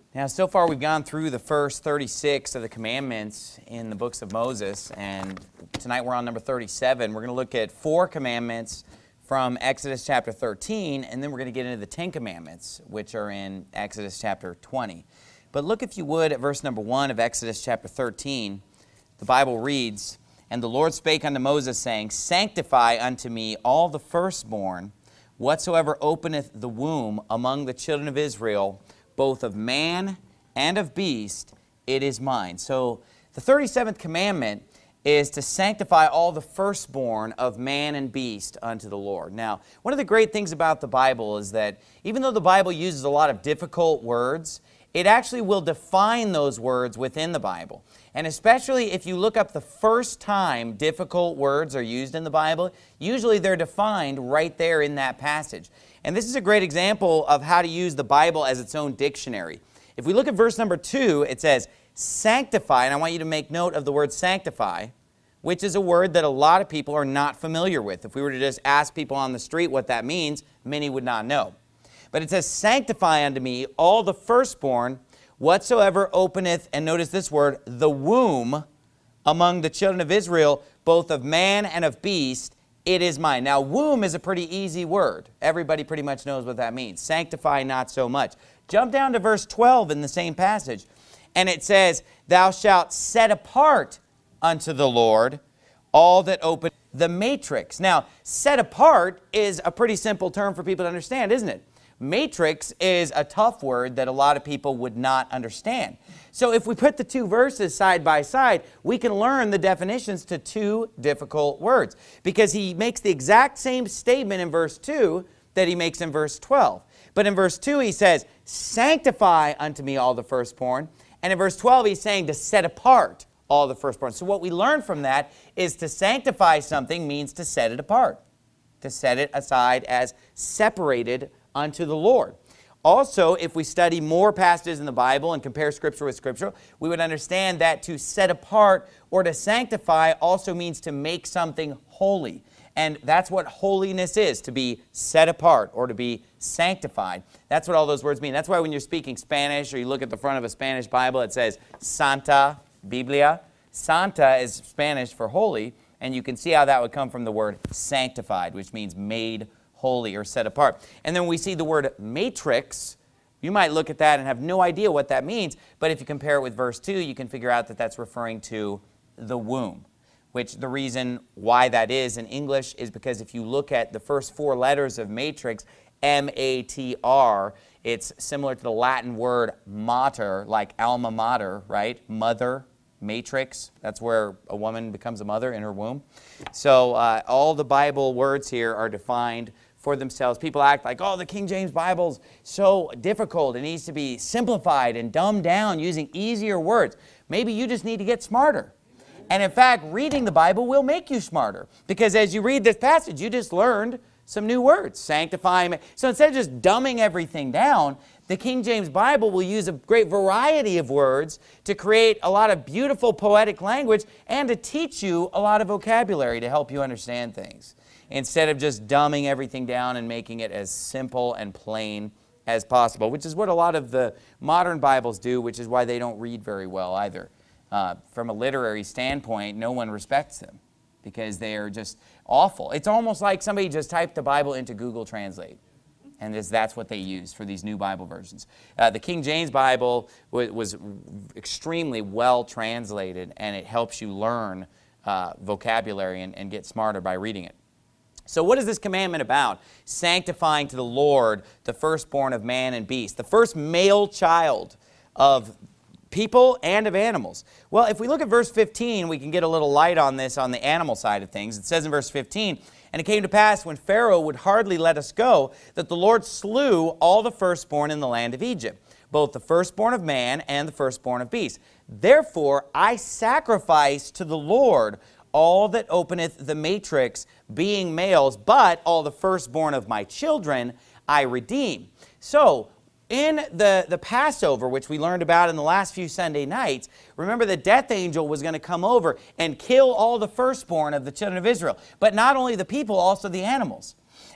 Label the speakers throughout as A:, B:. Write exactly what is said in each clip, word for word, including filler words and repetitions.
A: Now, so far we've gone through the first thirty-six of the commandments in the books of Moses, and tonight we're on number thirty-seven. We're going to look at four commandments from Exodus chapter thirteen, and then we're going to get into the Ten Commandments, which are in Exodus chapter twenty. But look, if you would, at verse number one of Exodus chapter thirteen. The Bible reads, "And the Lord spake unto Moses, saying, Sanctify unto me all the firstborn, whatsoever openeth the womb among the children of Israel, both of man and of beast, it is mine." So the thirty-seventh commandment is to sanctify all the firstborn of man and beast unto the Lord. Now, one of the great things about the Bible is that even though the Bible uses a lot of difficult words, it actually will define those words within the Bible. And especially if you look up the first time difficult words are used in the Bible, usually they're defined right there in that passage. And this is a great example of how to use the Bible as its own dictionary. If we look at verse number two, it says, sanctify, and I want you to make note of the word sanctify, which is a word that a lot of people are not familiar with. If we were to just ask people on the street what that means, many would not know. But it says, sanctify unto me all the firstborn, whatsoever openeth, and notice this word, the womb among the children of Israel, both of man and of beast, it is mine. Now, womb is a pretty easy word. Everybody pretty much knows what that means. Sanctify, not so much. Jump down to verse twelve in the same passage, and it says, thou shalt set apart unto the Lord all that open the matrix. Now, set apart is a pretty simple term for people to understand, isn't it? Matrix is a tough word that a lot of people would not understand. So if we put the two verses side by side, we can learn the definitions to two difficult words, because he makes the exact same statement in verse two that he makes in verse twelve. But in verse two he says, sanctify unto me all the firstborn. And in verse twelve he's saying to set apart all the firstborn. So what we learn from that is to sanctify something means to set it apart, to set it aside as separated unto the Lord. Also, if we study more passages in the Bible and compare Scripture with Scripture, we would understand that to set apart or to sanctify also means to make something holy. And that's what holiness is, to be set apart or to be sanctified. That's what all those words mean. That's why when you're speaking Spanish or you look at the front of a Spanish Bible, it says Santa Biblia. Santa is Spanish for holy, and you can see how that would come from the word sanctified, which means made holy or set apart. And then we see the word matrix. You might look at that and have no idea what that means, but if you compare it with verse two, you can figure out that that's referring to the womb, which the reason why that is in English is because if you look at the first four letters of matrix, M A T R, it's similar to the Latin word mater, like alma mater, right? Mother, matrix. That's where a woman becomes a mother, in her womb. So uh, all the Bible words here are defined for themselves. People act like, oh, the King James Bible's so difficult. It needs to be simplified and dumbed down using easier words. Maybe you just need to get smarter. And in fact, reading the Bible will make you smarter, because as you read this passage, you just learned some new words, sanctifying. So instead of just dumbing everything down, the King James Bible will use a great variety of words to create a lot of beautiful poetic language and to teach you a lot of vocabulary to help you understand things, instead of just dumbing everything down and making it as simple and plain as possible, which is what a lot of the modern Bibles do, which is why they don't read very well either. Uh, from a literary standpoint, no one respects them because they are just awful. It's almost like somebody just typed the Bible into Google Translate, and this, that's what they use for these new Bible versions. Uh, the King James Bible w- was extremely well translated, and it helps you learn uh, vocabulary and, and get smarter by reading it. So what is this commandment about? Sanctifying to the Lord the firstborn of man and beast, the first male child of people and of animals. Well, if we look at verse fifteen, we can get a little light on this on the animal side of things. It says in verse fifteen, and it came to pass when Pharaoh would hardly let us go, that the Lord slew all the firstborn in the land of Egypt, both the firstborn of man and the firstborn of beast. Therefore I sacrifice to the Lord all that openeth the matrix, being males, but all the firstborn of my children I redeem. So, in the, the Passover, which we learned about in the last few Sunday nights, remember the death angel was going to come over and kill all the firstborn of the children of Israel. But not only the people, also the animals.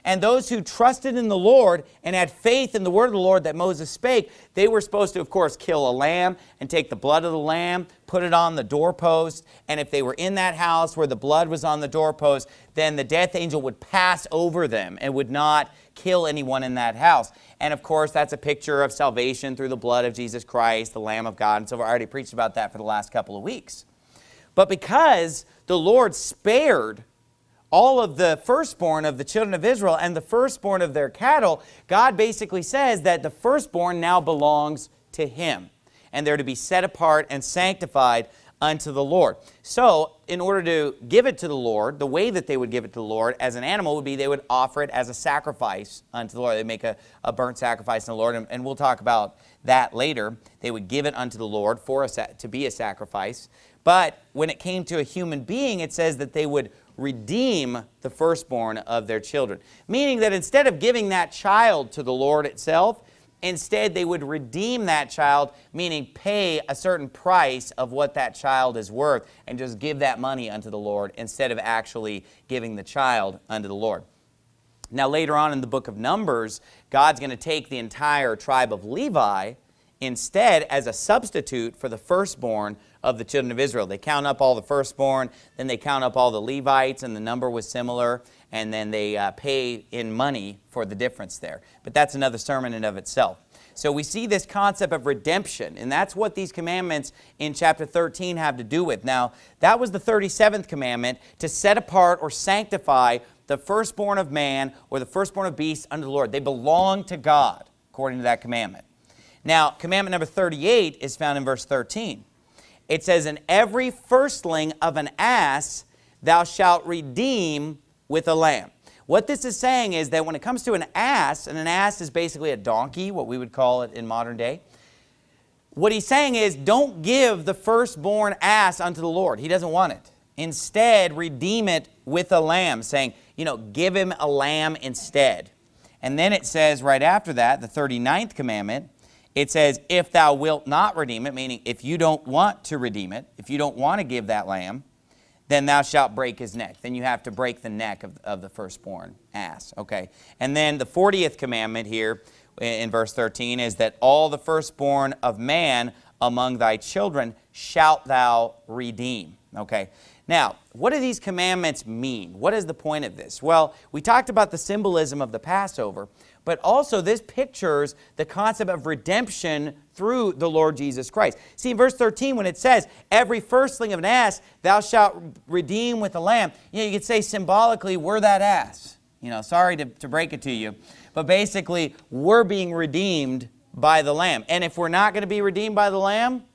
A: And those who trusted in the Lord and had faith in the word of the Lord that Moses spake, they were supposed to, of course, kill a lamb and take the blood of the lamb, put it on the doorpost. And if they were in that house where the blood was on the doorpost, then the death angel would pass over them and would not kill anyone in that house. And of course, that's a picture of salvation through the blood of Jesus Christ, the Lamb of God. And so I already preached about that for the last couple of weeks. But because the Lord spared all of the firstborn of the children of Israel and the firstborn of their cattle, God basically says that the firstborn now belongs to Him. And they're to be set apart and sanctified unto the Lord. So, in order to give it to the Lord, the way that they would give it to the Lord as an animal would be they would offer it as a sacrifice unto the Lord. They'd make a, a burnt sacrifice to the Lord, and, and we'll talk about that later. They would give it unto the Lord for a, to be a sacrifice. But when it came to a human being, it says that they would redeem the firstborn of their children. Meaning that instead of giving that child to the Lord itself, instead they would redeem that child, meaning pay a certain price of what that child is worth and just give that money unto the Lord instead of actually giving the child unto the Lord. Now later on in the book of Numbers, God's going to take the entire tribe of Levi instead as a substitute for the firstborn of the children of Israel. They count up all the firstborn, then they count up all the Levites, and the number was similar, and then they uh, pay in money for the difference there. But that's another sermon in of itself. So we see this concept of redemption, and that's what these commandments in chapter thirteen have to do with. Now, that was the thirty-seventh commandment, to set apart or sanctify the firstborn of man or the firstborn of beasts unto the Lord. They belong to God, according to that commandment. Now, commandment number thirty-eight is found in verse thirteen. It says, "And every firstling of an ass thou shalt redeem with a lamb." What this is saying is that when it comes to an ass, and an ass is basically a donkey, what we would call it in modern day, what he's saying is don't give the firstborn ass unto the Lord. He doesn't want it. Instead, redeem it with a lamb, saying, you know, give him a lamb instead. And then it says right after that, the thirty-ninth commandment, it says, "If thou wilt not redeem it," meaning if you don't want to redeem it, if you don't want to give that lamb, then thou shalt break his neck. Then you have to break the neck of, of the firstborn ass. Okay. And then the fortieth commandment here in verse thirteen is that all the firstborn of man among thy children shalt thou redeem. Okay. Now, what do these commandments mean? What is the point of this? Well, we talked about the symbolism of the Passover, but also this pictures the concept of redemption through the Lord Jesus Christ. See, in verse thirteen, when it says, "Every firstling of an ass thou shalt redeem with a lamb," you know, you could say symbolically, we're that ass. You know, sorry to, to break it to you, but basically, we're being redeemed by the lamb. And if we're not going to be redeemed by the lamb,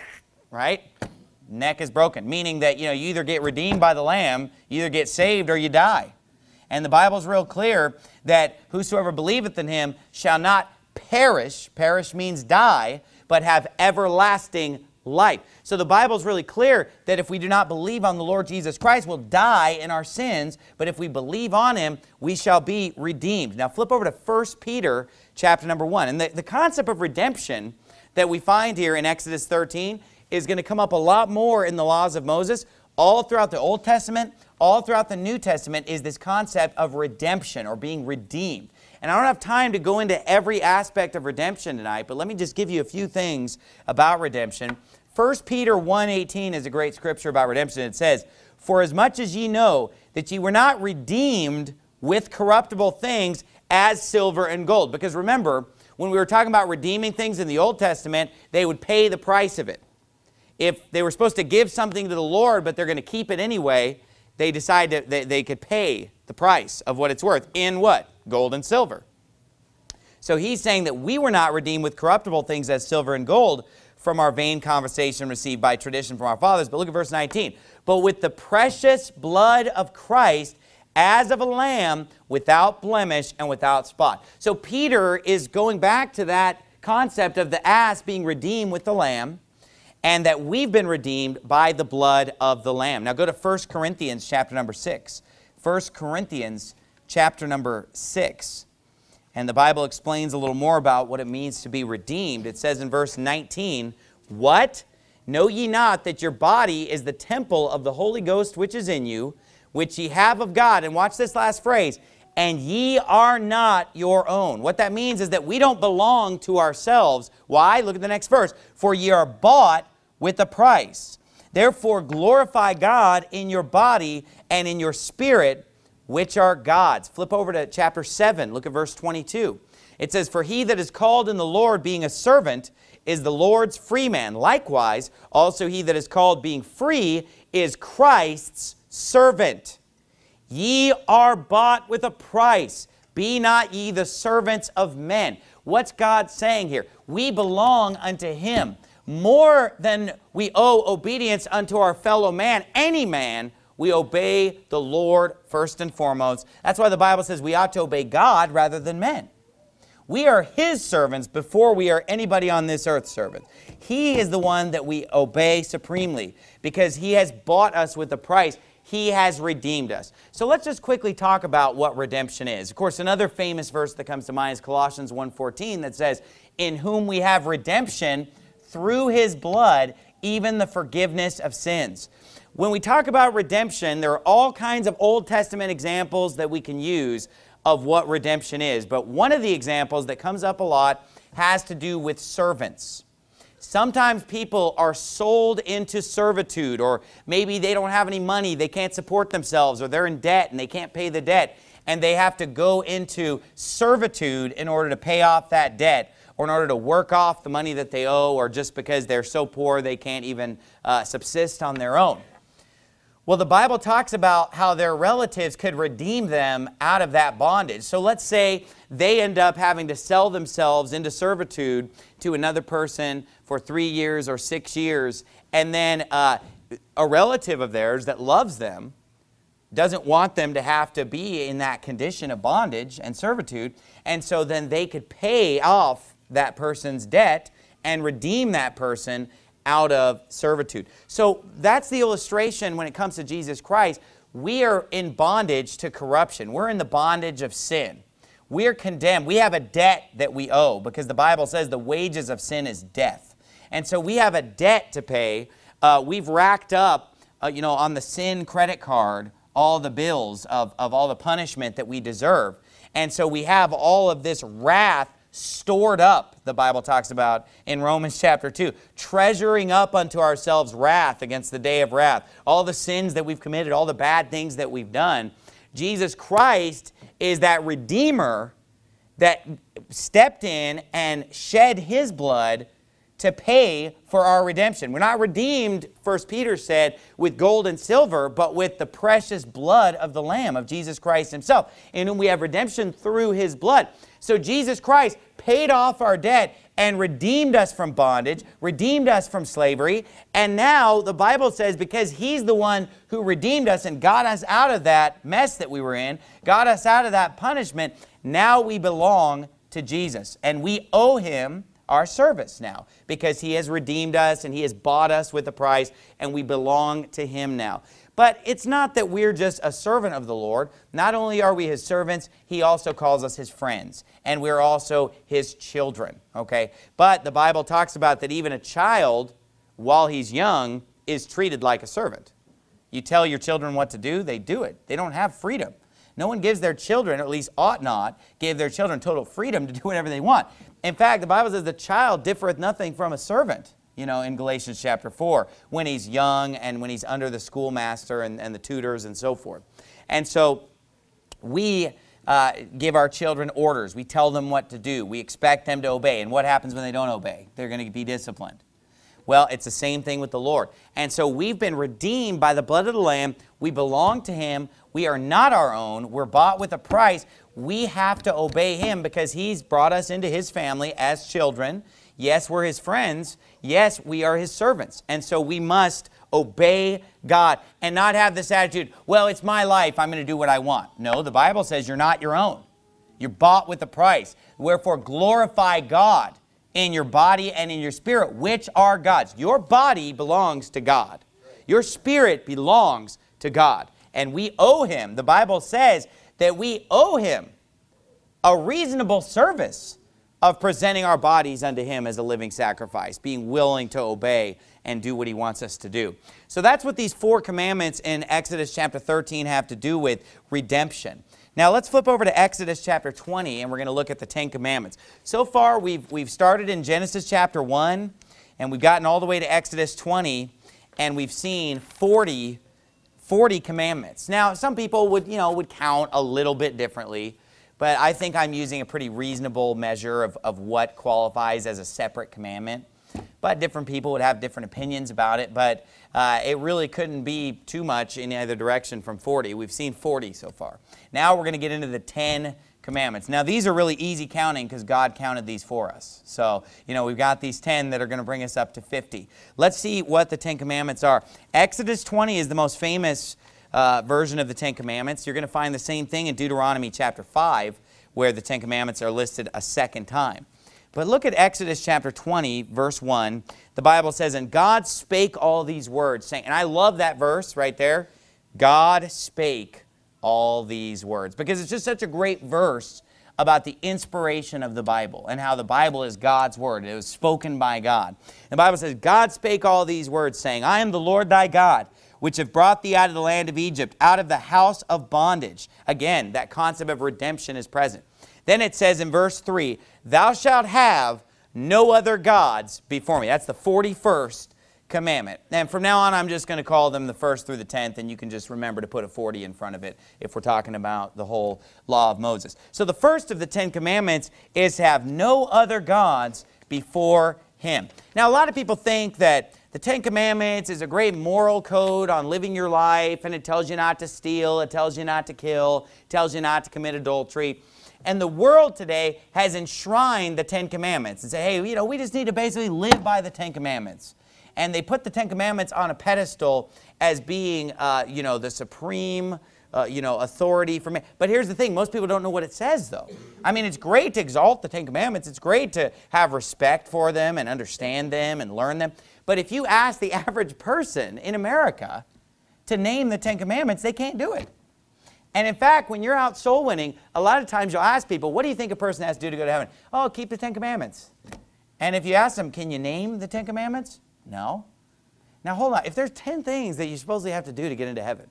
A: right, neck is broken. Meaning that, you know, you either get redeemed by the lamb, you either get saved, or you die. And the Bible's real clear that whosoever believeth in him shall not perish, perish means die, but have everlasting life. So the Bible's really clear that if we do not believe on the Lord Jesus Christ, we'll die in our sins, but if we believe on him, we shall be redeemed. Now flip over to First Peter chapter number one. And the, the concept of redemption that we find here in Exodus thirteen is going to come up a lot more in the laws of Moses. All throughout the Old Testament, all throughout the New Testament is this concept of redemption or being redeemed. And I don't have time to go into every aspect of redemption tonight, but let me just give you a few things about redemption. First Peter one eighteen is a great scripture about redemption. It says, "For as much as ye know that ye were not redeemed with corruptible things as silver and gold." Because remember, when we were talking about redeeming things in the Old Testament, they would pay the price of it. If they were supposed to give something to the Lord, but they're going to keep it anyway, they decide that they, they could pay the price of what it's worth in what? Gold and silver. So he's saying that we were not redeemed with corruptible things as silver and gold from our vain conversation received by tradition from our fathers. But look at verse nineteen. "But with the precious blood of Christ, as of a lamb, without blemish and without spot." So Peter is going back to that concept of the ass being redeemed with the lamb, and that we've been redeemed by the blood of the Lamb. Now go to First Corinthians chapter number six. First Corinthians chapter number six. And the Bible explains a little more about what it means to be redeemed. It says in verse nineteen, "What? Know ye not that your body is the temple of the Holy Ghost which is in you, which ye have of God?" And watch this last phrase, and ye are not your own. What that means is that we don't belong to ourselves. Why? Look at the next verse. For ye are bought with a price. Therefore glorify God in your body and in your spirit, which are God's. Flip over to chapter seven. Look at verse twenty-two. It says, for he that is called in the Lord being a servant is the Lord's free man. Likewise, also he that is called being free is Christ's servant. Ye are bought with a price. Be not ye the servants of men. What's God saying here? We belong unto him. More than we owe obedience unto our fellow man, any man, we obey the Lord first and foremost. That's why the Bible says we ought to obey God rather than men. We are his servants before we are anybody on this earth's servants. He is the one that we obey supremely because he has bought us with a price. He has redeemed us. So let's just quickly talk about what redemption is. Of course, another famous verse that comes to mind is Colossians one fourteen that says, in whom we have redemption through his blood, even the forgiveness of sins. When we talk about redemption, there are all kinds of Old Testament examples that we can use of what redemption is. But one of the examples that comes up a lot has to do with servants. Sometimes people are sold into servitude, or maybe they don't have any money, they can't support themselves, or they're in debt and they can't pay the debt, and they have to go into servitude in order to pay off that debt, or in order to work off the money that they owe, or just because they're so poor they can't even uh, subsist on their own. Well, the Bible talks about how their relatives could redeem them out of that bondage. So let's say they end up having to sell themselves into servitude to another person for three years or six years, and then uh, a relative of theirs that loves them doesn't want them to have to be in that condition of bondage and servitude, and so then they could pay off that person's debt and redeem that person out of servitude. So that's the illustration when it comes to Jesus Christ. We are in bondage to corruption. We're in the bondage of sin. We are condemned. We have a debt that we owe because the Bible says the wages of sin is death. And so we have a debt to pay. Uh, we've racked up, uh, you know, on the sin credit card, all the bills of, of all the punishment that we deserve. And so we have all of this wrath stored up, the Bible talks about in Romans chapter two, treasuring up unto ourselves wrath against the day of wrath. All the sins that we've committed, all the bad things that we've done. Jesus Christ is that Redeemer that stepped in and shed his blood to pay for our redemption. We're not redeemed, First Peter said, with gold and silver, but with the precious blood of the Lamb, of Jesus Christ himself, in whom we have redemption through his blood. So Jesus Christ paid off our debt and redeemed us from bondage, redeemed us from slavery, and now the Bible says because he's the one who redeemed us and got us out of that mess that we were in, got us out of that punishment, now we belong to Jesus, and we owe him our service now because he has redeemed us and he has bought us with a price, and we belong to him now. But it's not that we're just a servant of the Lord. Not only are we his servants, he also calls us his friends, and we're also his children, okay? But the Bible talks about that even a child, while he's young, is treated like a servant. You tell your children what to do, they do it. They don't have freedom. No one gives their children, or at least ought not, give their children total freedom to do whatever they want. In fact, the Bible says the child differeth nothing from a servant, you know, in Galatians chapter four, when he's young and when he's under the schoolmaster and, and the tutors and so forth. And so we uh, give our children orders. We tell them what to do. We expect them to obey. And what happens when they don't obey? They're going to be disciplined. Well, it's the same thing with the Lord. And so we've been redeemed by the blood of the Lamb. We belong to him. We are not our own. We're bought with a price. We have to obey him because he's brought us into his family as children. Yes, we're his friends. Yes, we are his servants. And so we must obey God and not have this attitude, well, it's my life, I'm going to do what I want. No, the Bible says you're not your own. You're bought with a price. Wherefore, glorify God in your body and in your spirit, which are God's. Your body belongs to God. Your spirit belongs to God. And we owe him. The Bible says that we owe him a reasonable service of presenting our bodies unto him as a living sacrifice, being willing to obey and do what he wants us to do. So that's what these four commandments in Exodus chapter thirteen have to do with redemption. Now let's flip over to Exodus chapter twenty, and we're going to look at the Ten Commandments. So far, we've, we've started in Genesis chapter one, and we've gotten all the way to Exodus twenty, and we've seen forty, forty commandments. Now, some people would, you know, would count a little bit differently, but I think I'm using a pretty reasonable measure of, of what qualifies as a separate commandment. But different people would have different opinions about it, but uh, it really couldn't be too much in either direction from forty. We've seen forty so far. Now we're going to get into the Ten Commandments. Now these are really easy counting because God counted these for us. So, you know, we've got these ten that are going to bring us up to fifty. Let's see what the Ten Commandments are. Exodus twenty is the most famous uh, version of the Ten Commandments. You're going to find the same thing in Deuteronomy chapter five, where the Ten Commandments are listed a second time. But look at Exodus chapter twenty, verse one. The Bible says, "And God spake all these words, saying," and I love that verse right there. God spake all these words. Because it's just such a great verse about the inspiration of the Bible and how the Bible is God's word. It was spoken by God. The Bible says, "God spake all these words, saying, I am the Lord thy God, which have brought thee out of the land of Egypt, out of the house of bondage." Again, that concept of redemption is present. Then it says in verse three, "Thou shalt have no other gods before me." That's the forty-first commandment. And from now on, I'm just going to call them the first through the tenth, and you can just remember to put a forty in front of it if we're talking about the whole law of Moses. So the first of the Ten Commandments is to have no other gods before him. Now, a lot of people think that the Ten Commandments is a great moral code on living your life, and it tells you not to steal, it tells you not to kill, it tells you not to commit adultery. And the world today has enshrined the Ten Commandments and say, hey, you know, we just need to basically live by the Ten Commandments. And they put the Ten Commandments on a pedestal as being, uh, you know, the supreme, uh, you know, authority for man. But here's the thing. Most people don't know what it says, though. I mean, it's great to exalt the Ten Commandments. It's great to have respect for them and understand them and learn them. But if you ask the average person in America to name the Ten Commandments, they can't do it. And in fact, when you're out soul winning, a lot of times you'll ask people, what do you think a person has to do to go to heaven? Oh, keep the Ten Commandments. And if you ask them, can you name the Ten Commandments? No. Now hold on. If there's ten things that you supposedly have to do to get into heaven,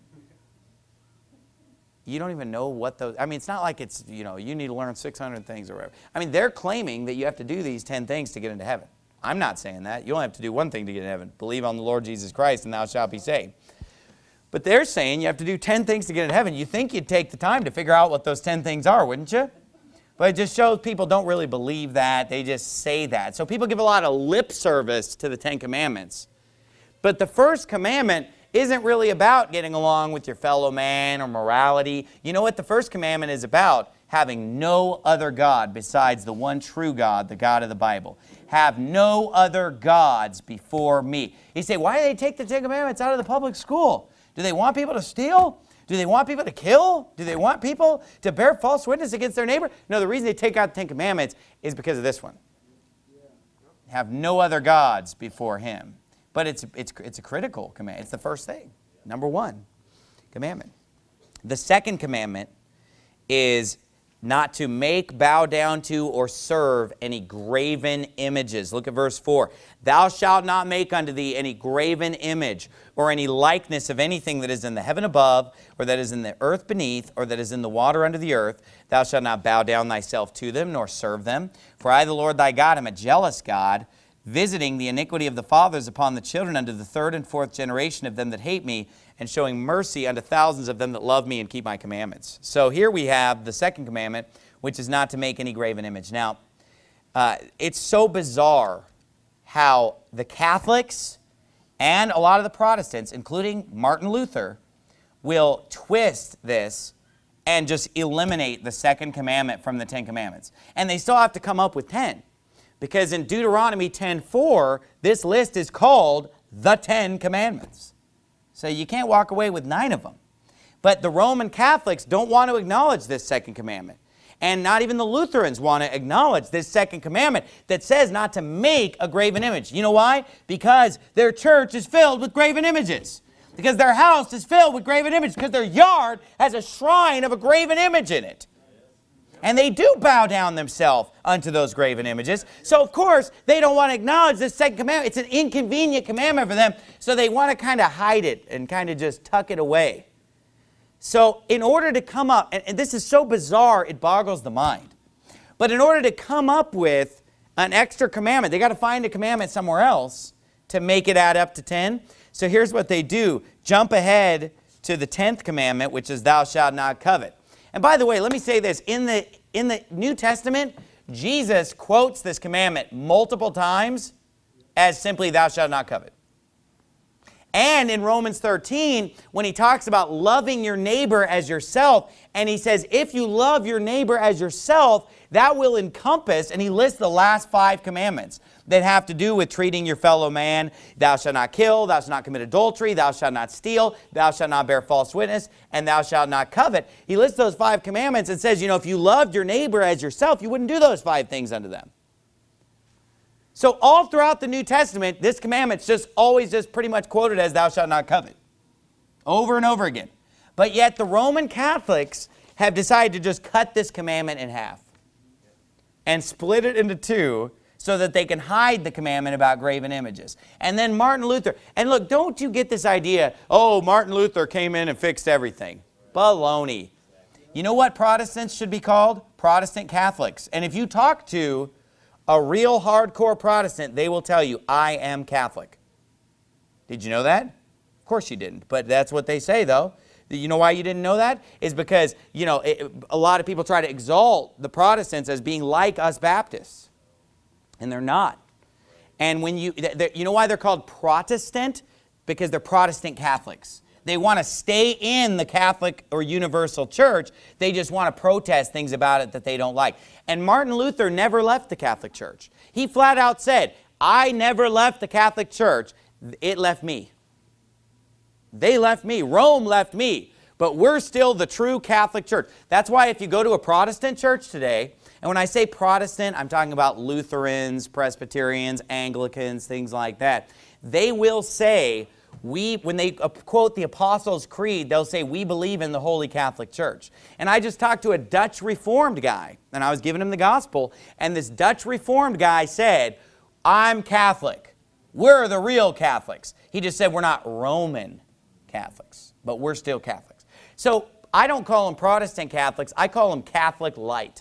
A: you don't even know what those, I mean, it's not like it's, you know, you need to learn six hundred things or whatever. I mean, they're claiming that you have to do these ten things to get into heaven. I'm not saying that. You only have to do one thing to get into heaven. Believe on the Lord Jesus Christ and thou shalt be saved. But they're saying you have to do ten things to get into heaven. You think you'd take the time to figure out what those ten things are, wouldn't you? But it just shows people don't really believe that. They just say that. So people give a lot of lip service to the Ten Commandments. But the first commandment isn't really about getting along with your fellow man or morality. You know what the first commandment is about? Having no other God besides the one true God, the God of the Bible. Have no other gods before me. You say, why do they take the Ten Commandments out of the public school? Do they want people to steal? Do they want people to kill? Do they want people to bear false witness against their neighbor? No, the reason they take out the Ten Commandments is because of this one. Have no other gods before him. But it's, it's, it's a critical command. It's the first thing. Number one commandment. The second commandment is not to make, bow down to, or serve any graven images. Look at verse four. Thou shalt not make unto thee any graven image or any likeness of anything that is in the heaven above, or that is in the earth beneath, or that is in the water under the earth. Thou shalt not bow down thyself to them, nor serve them. For I, the Lord thy God, am a jealous God, visiting the iniquity of the fathers upon the children unto the third and fourth generation of them that hate me, and showing mercy unto thousands of them that love me and keep my commandments. So here we have the second commandment, which is not to make any graven image. Now, uh, it's so bizarre how the Catholics and a lot of the Protestants, including Martin Luther, will twist this and just eliminate the second commandment from the Ten Commandments. And they still have to come up with ten. Because in Deuteronomy ten four, this list is called the Ten Commandments. So you can't walk away with nine of them. But the Roman Catholics don't want to acknowledge this second commandment. And not even the Lutherans want to acknowledge this second commandment that says not to make a graven image. You know why? Because their church is filled with graven images. Because their house is filled with graven images. Because their yard has a shrine of a graven image in it. And they do bow down themselves unto those graven images. So, of course, they don't want to acknowledge this second commandment. It's an inconvenient commandment for them. So they want to kind of hide it and kind of just tuck it away. So in order to come up, and, and this is so bizarre, it boggles the mind. But in order to come up with an extra commandment, they got to find a commandment somewhere else to make it add up to ten. So here's what they do. Jump ahead to the tenth commandment, which is thou shalt not covet. And by the way, let me say this. In the, in the New Testament, Jesus quotes this commandment multiple times as simply thou shalt not covet. And in Romans thirteen, when he talks about loving your neighbor as yourself, and he says, if you love your neighbor as yourself, that will encompass, and he lists the last five commandments that have to do with treating your fellow man. Thou shalt not kill, thou shalt not commit adultery, thou shalt not steal, thou shalt not bear false witness, and thou shalt not covet. He lists those five commandments and says, you know, if you loved your neighbor as yourself, you wouldn't do those five things unto them. So all throughout the New Testament, this commandment's just always just pretty much quoted as thou shalt not covet. Over and over again. But yet the Roman Catholics have decided to just cut this commandment in half and split it into two so that they can hide the commandment about graven images. And then Martin Luther, and look, don't you get this idea, oh, Martin Luther came in and fixed everything. Baloney. You know what Protestants should be called? Protestant Catholics. And if you talk to a real hardcore Protestant, they will tell you, I am Catholic. Did you know that? Of course you didn't, but that's what they say though. You know why you didn't know that? Is because, you know, it, a lot of people try to exalt the Protestants as being like us Baptists. And they're not. And when you, you know why they're called Protestant? Because they're Protestant Catholics. They want to stay in the Catholic or universal church. They just want to protest things about it that they don't like. And Martin Luther never left the Catholic Church. He flat out said, I never left the Catholic Church. It left me. They left me. Rome left me. But we're still the true Catholic Church. That's why if you go to a Protestant church today, and when I say Protestant, I'm talking about Lutherans, Presbyterians, Anglicans, things like that. They will say, we, when they quote the Apostles' Creed, they'll say, we believe in the Holy Catholic Church. And I just talked to a Dutch Reformed guy, and I was giving him the gospel, and this Dutch Reformed guy said, I'm Catholic. We're the real Catholics. He just said we're not Roman Catholics, but we're still Catholics. So I don't call them Protestant Catholics. I call them Catholic light.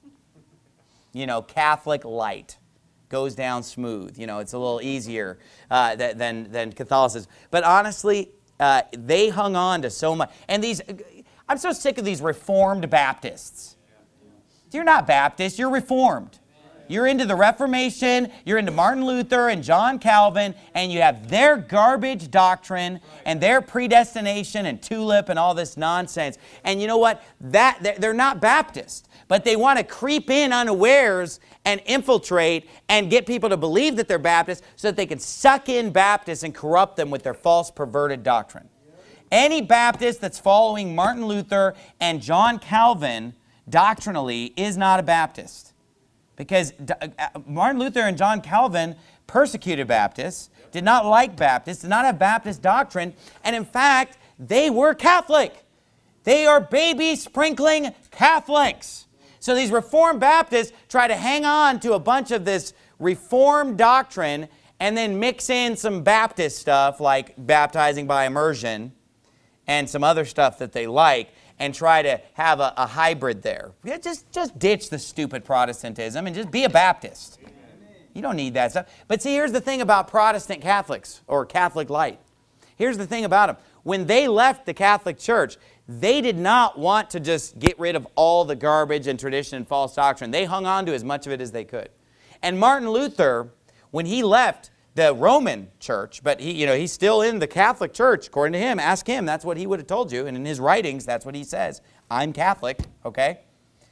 A: You know, Catholic light. Goes down smooth. You know, it's a little easier uh, than, than Catholicism. But honestly, uh, they hung on to so much. And these, I'm so sick of these Reformed Baptists. You're not Baptist, you're Reformed. You're into the Reformation, you're into Martin Luther and John Calvin, and you have their garbage doctrine and their predestination and tulip and all this nonsense. And you know what? That they're not Baptist, but they want to creep in unawares and infiltrate and get people to believe that they're Baptist so that they can suck in Baptists and corrupt them with their false, perverted doctrine. Any Baptist that's following Martin Luther and John Calvin doctrinally is not a Baptist. Because Martin Luther and John Calvin persecuted Baptists, did not like Baptists, did not have Baptist doctrine, and in fact, they were Catholic. They are baby sprinkling Catholics. So these Reformed Baptists try to hang on to a bunch of this Reformed doctrine and then mix in some Baptist stuff like baptizing by immersion and some other stuff that they like, and try to have a, a hybrid there. Just, just ditch the stupid Protestantism and just be a Baptist. You don't need that stuff. But see, here's the thing about Protestant Catholics, or Catholic light. Here's the thing about them. When they left the Catholic Church, they did not want to just get rid of all the garbage and tradition and false doctrine. They hung on to as much of it as they could. And Martin Luther, when he left the Roman church, but he, you know, he's still in the Catholic Church, according to him. Ask him, that's what he would have told you. And in his writings, that's what he says. I'm Catholic, okay?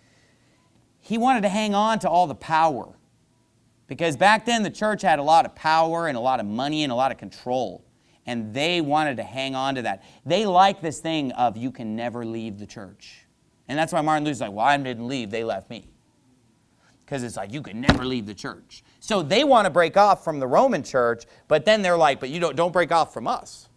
A: He wanted to hang on to all the power. Because back then, the church had a lot of power and a lot of money and a lot of control. And they wanted to hang on to that. They like this thing of you can never leave the church. And that's why Martin Luther's like, well, I didn't leave, they left me. Because it's like, you can never leave the church. So they want to break off from the Roman church, but then they're like, but you don't, don't break off from us.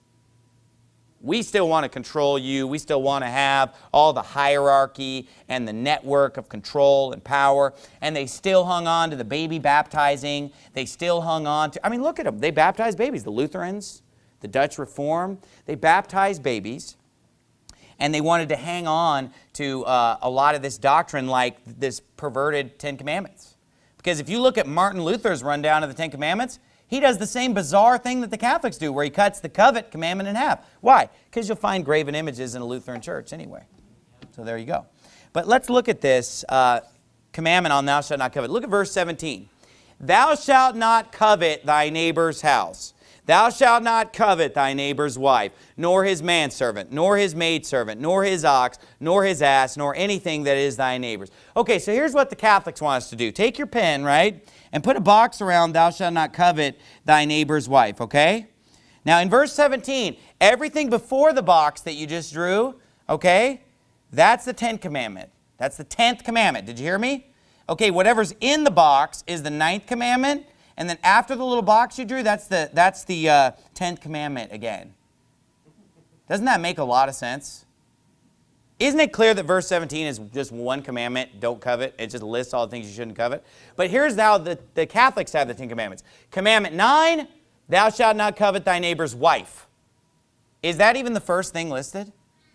A: We still want to control you. We still want to have all the hierarchy and the network of control and power. And they still hung on to the baby baptizing. They still hung on to, I mean, look at them. They baptize babies. The Lutherans, the Dutch Reformed, they baptize babies. and they wanted to hang on to uh, a lot of this doctrine like this perverted Ten Commandments. Because if you look at Martin Luther's rundown of the Ten Commandments, he does the same bizarre thing that the Catholics do, where he cuts the covet commandment in half. Why? Because you'll find graven images in a Lutheran church anyway. So there you go. But let's look at this uh, commandment on thou shalt not covet. Look at verse seventeen. Thou shalt not covet thy neighbor's house. Thou shalt not covet thy neighbor's wife, nor his manservant, nor his maidservant, nor his ox, nor his ass, nor anything that is thy neighbor's. Okay, so here's what the Catholics want us to do. Take your pen, right, and put a box around thou shalt not covet thy neighbor's wife, okay? Now in verse seventeen, everything before the box that you just drew, okay, that's the tenth commandment. That's the tenth commandment. Did you hear me? Okay, whatever's in the box is the ninth commandment. And then after the little box you drew, that's the, that's the uh, tenth commandment again. Doesn't that make a lot of sense? Isn't it clear that verse seventeen is just one commandment, don't covet? It just lists all the things you shouldn't covet. But here's how the, the Catholics have the Ten Commandments. Commandment nine, thou shalt not covet thy neighbor's wife. Is that even the first thing listed?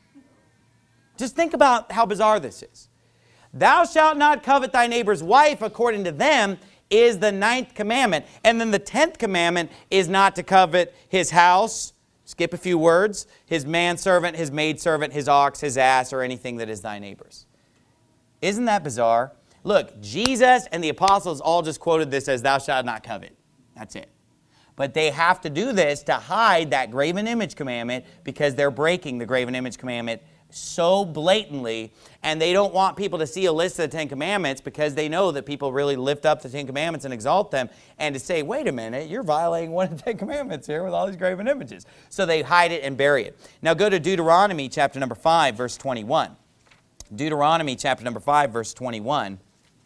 A: Just think about how bizarre this is. Thou shalt not covet thy neighbor's wife, according to them, is the ninth commandment. And then the tenth commandment is not to covet his house, skip a few words, his manservant, his maidservant, his ox, his ass, or anything that is thy neighbor's. Isn't that bizarre? Look, Jesus and the apostles all just quoted this as thou shalt not covet. That's it. But they have to do this to hide that graven image commandment because they're breaking the graven image commandment so blatantly, and they don't want people to see a list of the Ten Commandments because they know that people really lift up the Ten Commandments and exalt them, and to say, wait a minute, you're violating one of the Ten Commandments here with all these graven images. So they hide it and bury it. Now go to Deuteronomy chapter number five, verse twenty-one. Deuteronomy chapter number five, verse twenty-one.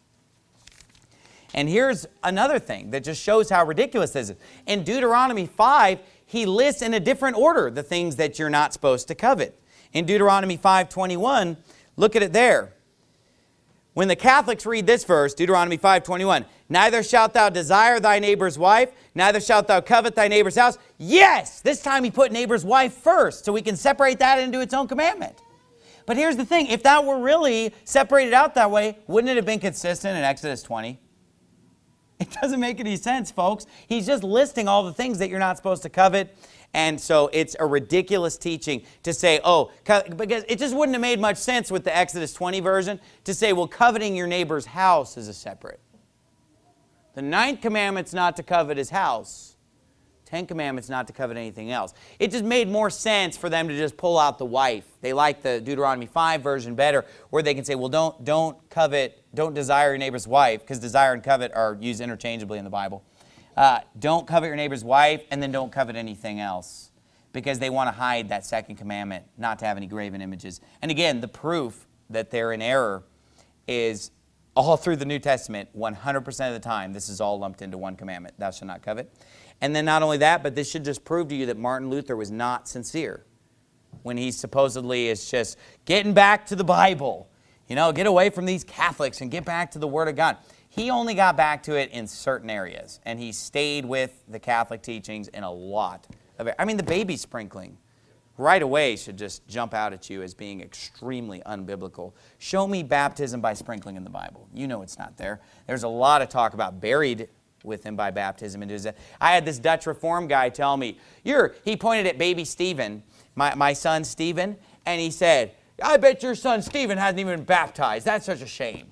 A: And here's another thing that just shows how ridiculous this is. In Deuteronomy five, he lists in a different order the things that you're not supposed to covet. In Deuteronomy five twenty-one, look at it there. When the Catholics read this verse, Deuteronomy five twenty-one, neither shalt thou desire thy neighbor's wife, neither shalt thou covet thy neighbor's house. Yes, this time he put neighbor's wife first, so we can separate that into its own commandment. But here's the thing, if that were really separated out that way, wouldn't it have been consistent in Exodus twenty? It doesn't make any sense, folks. He's just listing all the things that you're not supposed to covet. And so it's a ridiculous teaching to say, oh, because it just wouldn't have made much sense with the Exodus twenty version to say, well, coveting your neighbor's house is a separate. The ninth commandment's not to covet his house. Ten commandments not to covet anything else. It just made more sense for them to just pull out the wife. They like the Deuteronomy five version better, where they can say, well, don't, don't covet, don't desire your neighbor's wife, because desire and covet are used interchangeably in the Bible. Uh, don't covet your neighbor's wife, and then don't covet anything else, because they want to hide that second commandment, not to have any graven images. And again, the proof that they're in error is all through the New Testament, one hundred percent of the time, this is all lumped into one commandment, thou shalt not covet. And then not only that, but this should just prove to you that Martin Luther was not sincere when he supposedly is just getting back to the Bible. You know, get away from these Catholics and get back to the Word of God. He only got back to it in certain areas, and he stayed with the Catholic teachings in a lot of it. I mean, the baby sprinkling right away should just jump out at you as being extremely unbiblical. Show me baptism by sprinkling in the Bible. You know it's not there. There's a lot of talk about buried with him by baptism. I had this Dutch Reform guy tell me, You're, he pointed at baby Stephen, my, my son Stephen, and he said, I bet your son Stephen hasn't even been baptized. That's such a shame.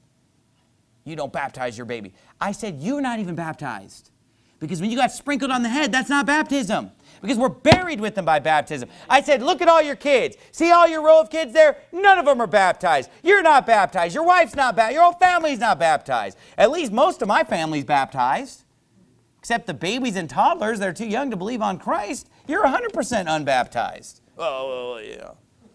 A: You don't baptize your baby. I said, you're not even baptized. Because when you got sprinkled on the head, that's not baptism. Because we're buried with them by baptism. I said, look at all your kids. See all your row of kids there? None of them are baptized. You're not baptized. Your wife's not baptized. Your whole family's not baptized. At least most of my family's baptized. Except the babies and toddlers that are too young to believe on Christ. You're one hundred percent unbaptized. Oh, well, yeah.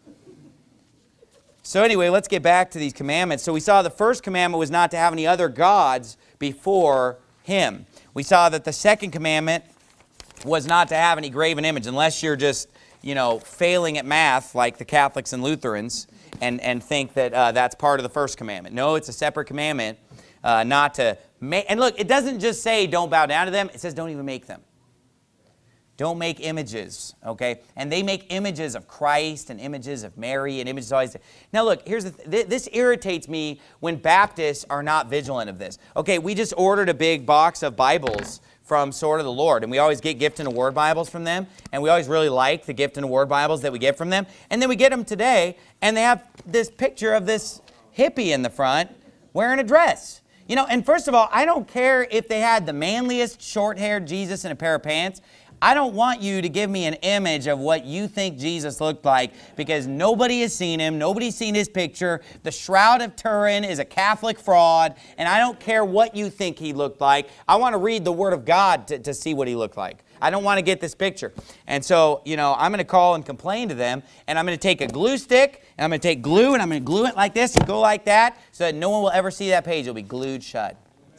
A: So anyway, let's get back to these commandments. So we saw the first commandment was not to have any other gods before him. We saw that the second commandment was not to have any graven image, unless you're just, you know, failing at math like the Catholics and Lutherans and, and think that uh, that's part of the first commandment. No, it's a separate commandment uh, not to make. And look, it doesn't just say don't bow down to them. It says don't even make them. Don't make images, okay? And they make images of Christ and images of Mary and images of all these. Now look, here's the th this irritates me when Baptists are not vigilant of this. Okay, we just ordered a big box of Bibles from Sword of the Lord, and we always get Gift and Award Bibles from them, and we always really like the Gift and Award Bibles that we get from them. And then we get them today, and they have this picture of this hippie in the front wearing a dress. You know, and first of all, I don't care if they had the manliest short-haired Jesus in a pair of pants. I don't want you to give me an image of what you think Jesus looked like, because nobody has seen him. Nobody's seen his picture. The Shroud of Turin is a Catholic fraud, and I don't care what you think he looked like. I want to read the Word of God to, to see what he looked like. I don't want to get this picture. And so, you know, I'm going to call and complain to them, and I'm going to take a glue stick, and I'm going to take glue, and I'm going to glue it like this and go like that so that no one will ever see that page. It'll be glued shut.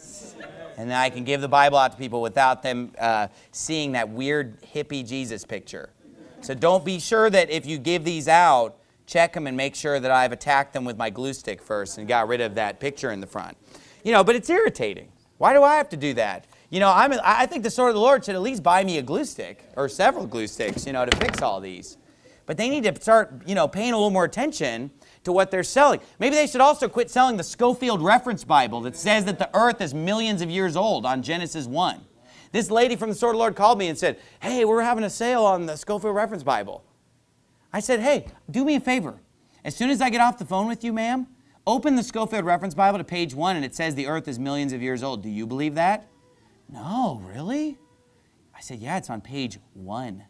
A: And then I can give the Bible out to people without them uh, seeing that weird hippie Jesus picture. So don't be sure that if you give these out, check them and make sure that I've attacked them with my glue stick first and got rid of that picture in the front. You know, but it's irritating. Why do I have to do that? You know, I'm, I think the Sword of the Lord should at least buy me a glue stick or several glue sticks, you know, to fix all these. But they need to start, you know, paying a little more attention to what they're selling. Maybe they should also quit selling the Scofield Reference Bible that says that the earth is millions of years old on Genesis one. This lady from the Sword of the Lord called me and said, hey, we're having a sale on the Scofield Reference Bible. I said, hey, do me a favor. As soon as I get off the phone with you, ma'am, open the Scofield Reference Bible to page one and it says the earth is millions of years old. Do you believe that? No, really? I said, yeah, it's on page one.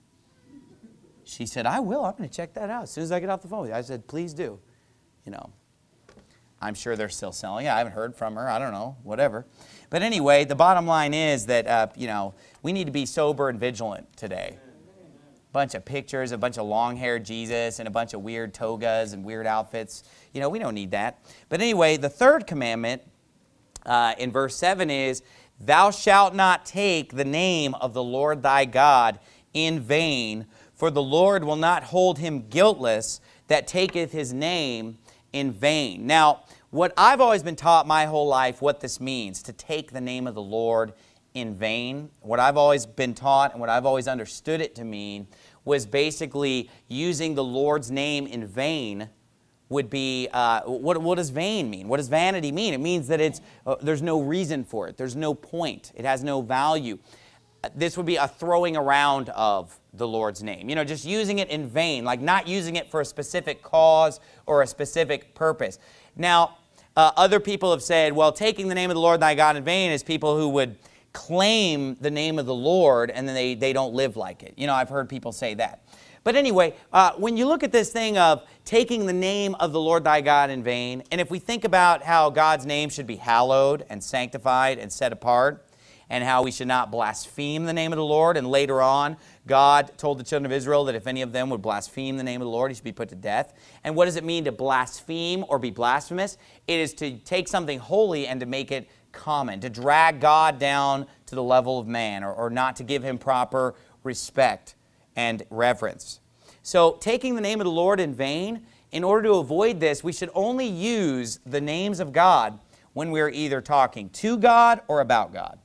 A: She said, I will. I'm going to check that out as soon as I get off the phone with you. I said, please do. You know, I'm sure they're still selling it. I haven't heard from her. I don't know, whatever. But anyway, the bottom line is that, uh, you know, we need to be sober and vigilant today. A bunch of pictures, a bunch of long-haired Jesus, and a bunch of weird togas and weird outfits. You know, we don't need that. But anyway, the third commandment uh, in verse seven is, thou shalt not take the name of the Lord thy God in vain, for the Lord will not hold him guiltless that taketh his name in vain. Now, what I've always been taught my whole life, what this means, to take the name of the Lord in vain, what I've always been taught and what I've always understood it to mean was basically using the Lord's name in vain would be, uh, what, what does vain mean? What does vanity mean? It means that it's, uh, there's no reason for it. There's no point. It has no value. This would be a throwing around of the Lord's name. You know, just using it in vain, like not using it for a specific cause or a specific purpose. Now, uh, other people have said, well, taking the name of the Lord thy God in vain is people who would claim the name of the Lord and then they, they don't live like it. You know, I've heard people say that. But anyway, uh, when you look at this thing of taking the name of the Lord thy God in vain, and if we think about how God's name should be hallowed and sanctified and set apart, and how we should not blaspheme the name of the Lord. And later on, God told the children of Israel that if any of them would blaspheme the name of the Lord, he should be put to death. And what does it mean to blaspheme or be blasphemous? It is to take something holy and to make it common, to drag God down to the level of man, or, or not to give him proper respect and reverence. So taking the name of the Lord in vain, in order to avoid this, we should only use the names of God when we're either talking to God or about God.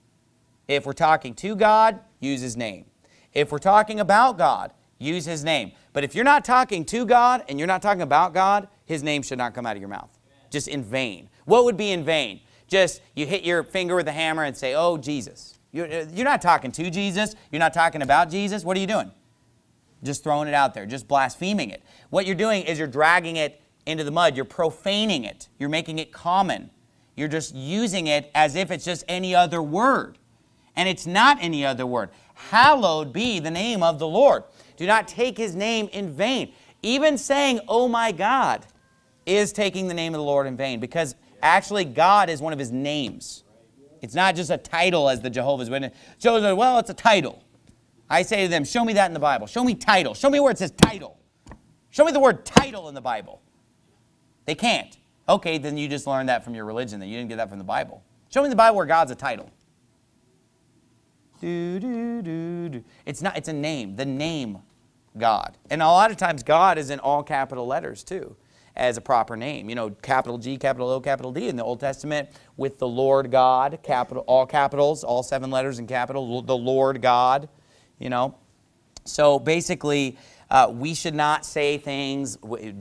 A: If we're talking to God, use his name. If we're talking about God, use his name. But if you're not talking to God and you're not talking about God, his name should not come out of your mouth. Just in vain. What would be in vain? Just you hit your finger with a hammer and say, oh, Jesus. You're, you're not talking to Jesus. You're not talking about Jesus. What are you doing? Just throwing it out there. Just blaspheming it. What you're doing is you're dragging it into the mud. You're profaning it. You're making it common. You're just using it as if it's just any other word. And it's not any other word. Hallowed be the name of the Lord. Do not take his name in vain. Even saying, oh my God, is taking the name of the Lord in vain. Because actually God is one of his names. It's not just a title as the Jehovah's Witness. So, well, it's a title. I say to them, show me that in the Bible. Show me title. Show me where it says title. Show me the word title in the Bible. They can't. Okay, then you just learned that from your religion. That you didn't get that from the Bible. Show me in the Bible where God's a title. Do, do, do, do. It's not, it's a name, the name God. And a lot of times God is in all capital letters too, as a proper name. You know, capital G, capital O, capital D in the Old Testament with the Lord God, capital, all capitals, all seven letters in capital, the Lord God, you know. So basically, uh, we should not say things,